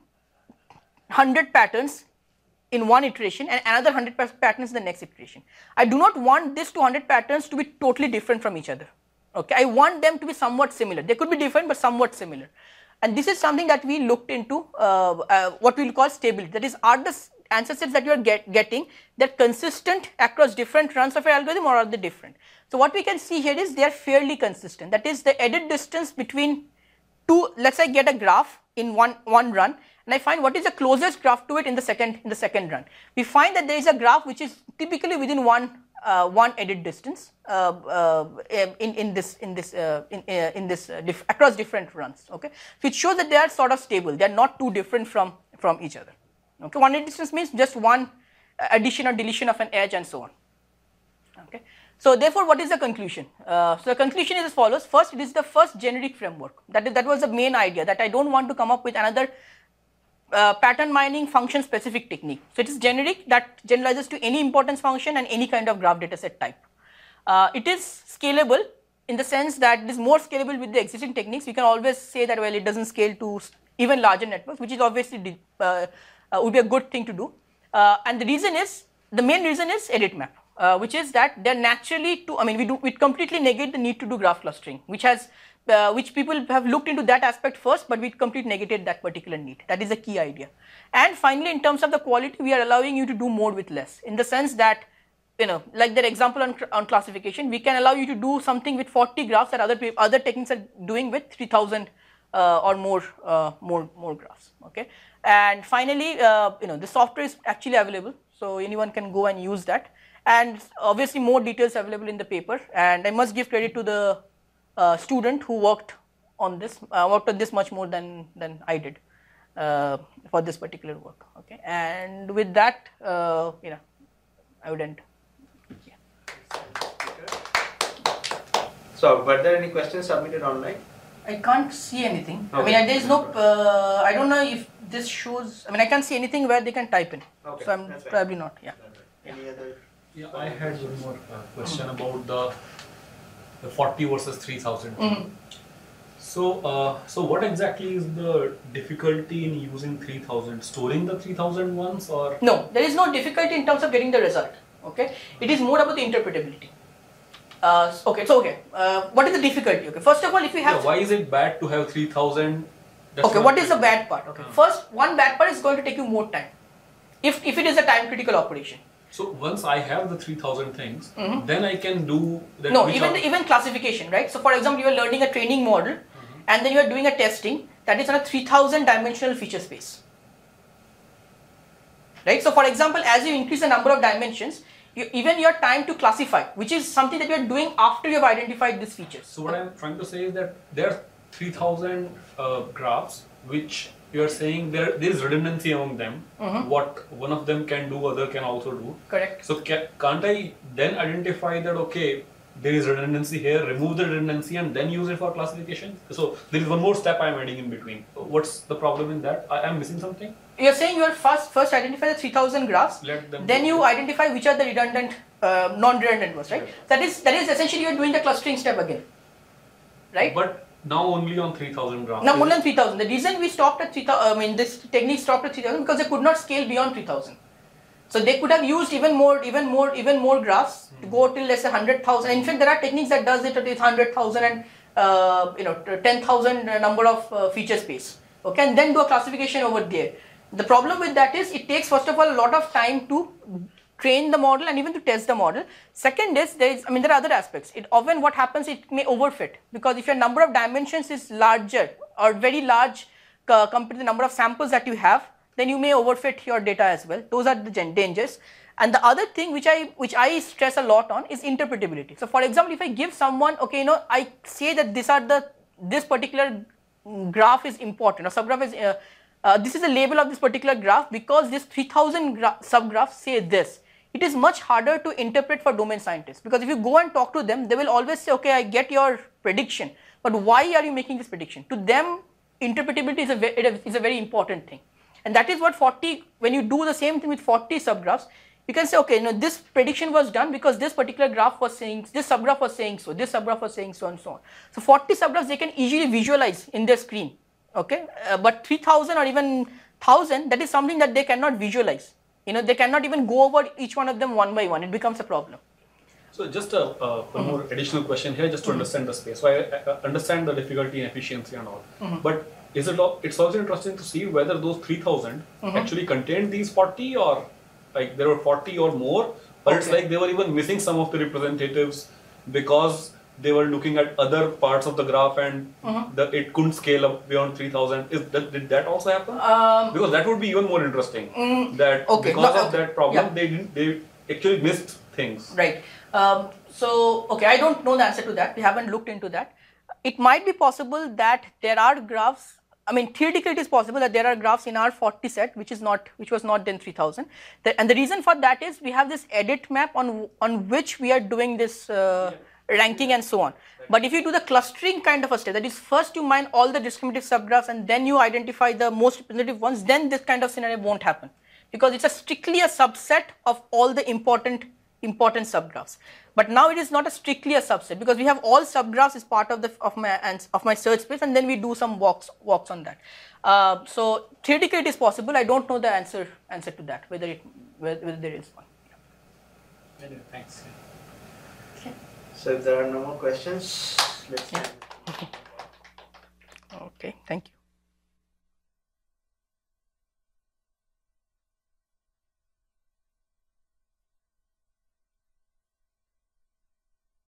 100 patterns in one iteration and another 100 patterns in the next iteration. I do not want this 200 patterns to be totally different from each other. Okay, I want them to be somewhat similar. They could be different but somewhat similar. And this is something that we looked into, what we will call stability. That is, are the answer sets that you are getting that consistent across different runs of your algorithm, or are they different? So what we can see here is they are fairly consistent. That is, the edit distance between two, let's say I get a graph in one run, and I find what is the closest graph to it in the second run. We find that there is a graph which is typically within one edit distance across different runs. Okay, so it shows that they are sort of stable. They are not too different from each other. Okay, one edit distance means just one addition or deletion of an edge and so on. Okay, so therefore, what is the conclusion? So the conclusion is as follows. First, it is the first generic framework. That was the main idea, that I don't want to come up with another pattern mining function specific technique. So it is generic, that generalizes to any importance function and any kind of graph dataset type. It is scalable in the sense that it is more scalable with the existing techniques. You can always say that, well, it doesn't scale to even larger networks, which is obviously would be a good thing to do. And the main reason is edit map, which is that they're naturally we completely negate the need to do graph clustering, which people have looked into that aspect first, but we completely negated that particular need. That is the key idea. And finally, in terms of the quality, we are allowing you to do more with less, in the sense that, like that example on classification, we can allow you to do something with 40 graphs that other techniques are doing with 3000 or more graphs. Okay, and finally, the software is actually available, so anyone can go and use that. And obviously, more details available in the paper. And I must give credit to the student who worked on this, much more than I did. for this particular work. Okay, and with that, I would end. So, were there any questions submitted online? I can't see anything. Okay. I mean, there is no. I don't know if this shows. I mean, I can't see anything where they can type in. Okay. So I'm probably not. Yeah. Any other? Yeah, I had one more question about the 40 versus 3000. So what exactly is the difficulty in using 3000? Storing the 3000 ones, or? No, there is no difficulty in terms of getting the result. Okay, it is more about the interpretability. What is the difficulty? Okay, first of all, if we have. Yeah, why is it bad to have 3000? Okay, what is the bad part? Okay, first, one bad part is going to take you more time. If it is a time critical operation. So once I have the 3000 things, then I can do that. No, even classification, right? So for example, you are learning a training model, and then you are doing a testing that is on a 3000 dimensional feature space. Right? So for example, as you increase the number of dimensions, even your time to classify, which is something that you are doing after you have identified these features. So what I'm trying to say is that there are 3000 graphs which you are saying there is redundancy among them. What one of them can do, other can also do. Correct. So can't I then identify that, okay, there is redundancy here, remove the redundancy and then use it for classification? So there is one more step I am adding in between. What's the problem in that? I am missing something? You're saying you are first identify the 3000 graphs, then you identify which are the redundant, non-redundant ones, right? That is essentially you are doing the clustering step again, right? But now only on 3000 graphs. Now only on 3000. The reason we stopped at 3000, I mean this technique stopped at 3000 because they could not scale beyond 3000. So they could have used even more graphs to go till let's say 100,000. In fact, there are techniques that does it at 100,000 and 10,000 number of feature space. Okay, and then do a classification over there. The problem with that is it takes first of all a lot of time to train the model and even to test the model. Second is there are other aspects. Often what happens, it may overfit because if your number of dimensions is larger or very large compared to the number of samples that you have, then you may overfit your data as well. Those are the dangers. And the other thing which I stress a lot on is interpretability. So for example, if I give someone, okay, I say that this particular graph is important, or subgraph is this is the label of this particular graph because this 3000 subgraphs say this. It is much harder to interpret for domain scientists because if you go and talk to them, they will always say, okay, I get your prediction, but why are you making this prediction? To them, interpretability is a very important thing. And that is what when you do the same thing with 40 subgraphs, you can say, okay, this prediction was done because this particular graph was saying, this subgraph was saying so, this subgraph was saying so, and so on. So 40 subgraphs they can easily visualize in their screen, okay? But 3000 or even 1000, that is something that they cannot visualize. They cannot even go over each one of them one by one. It becomes a problem. So just one more additional question here, just to understand the space. So I understand the difficulty and efficiency and all, but it's also interesting to see whether those 3000 actually contained these 40 or like there were 40 or more, or it's like they were even missing some of the representatives because they were looking at other parts of the graph and it couldn't scale up beyond 3000. Did that also happen? Because that would be even more interesting. That because of that problem, they actually missed things. Right. I don't know the answer to that. We haven't looked into that. It might be possible that there are graphs. I mean, theoretically, it is possible that there are graphs in our 40 set which was not then 3000. And the reason for that is we have this edit map on which we are doing this ranking and so on. But if you do the clustering kind of a step, that is first you mine all the discriminative subgraphs and then you identify the most representative ones, then this kind of scenario won't happen because it's strictly a subset of all the important subgraphs. But now it is not strictly a subset because we have all subgraphs as part of my search space, and then we do some walks on that. So theoretically it is possible. I don't know the answer to that, whether there is one. Anyway, thanks. Okay. So if there are no more questions, let's end.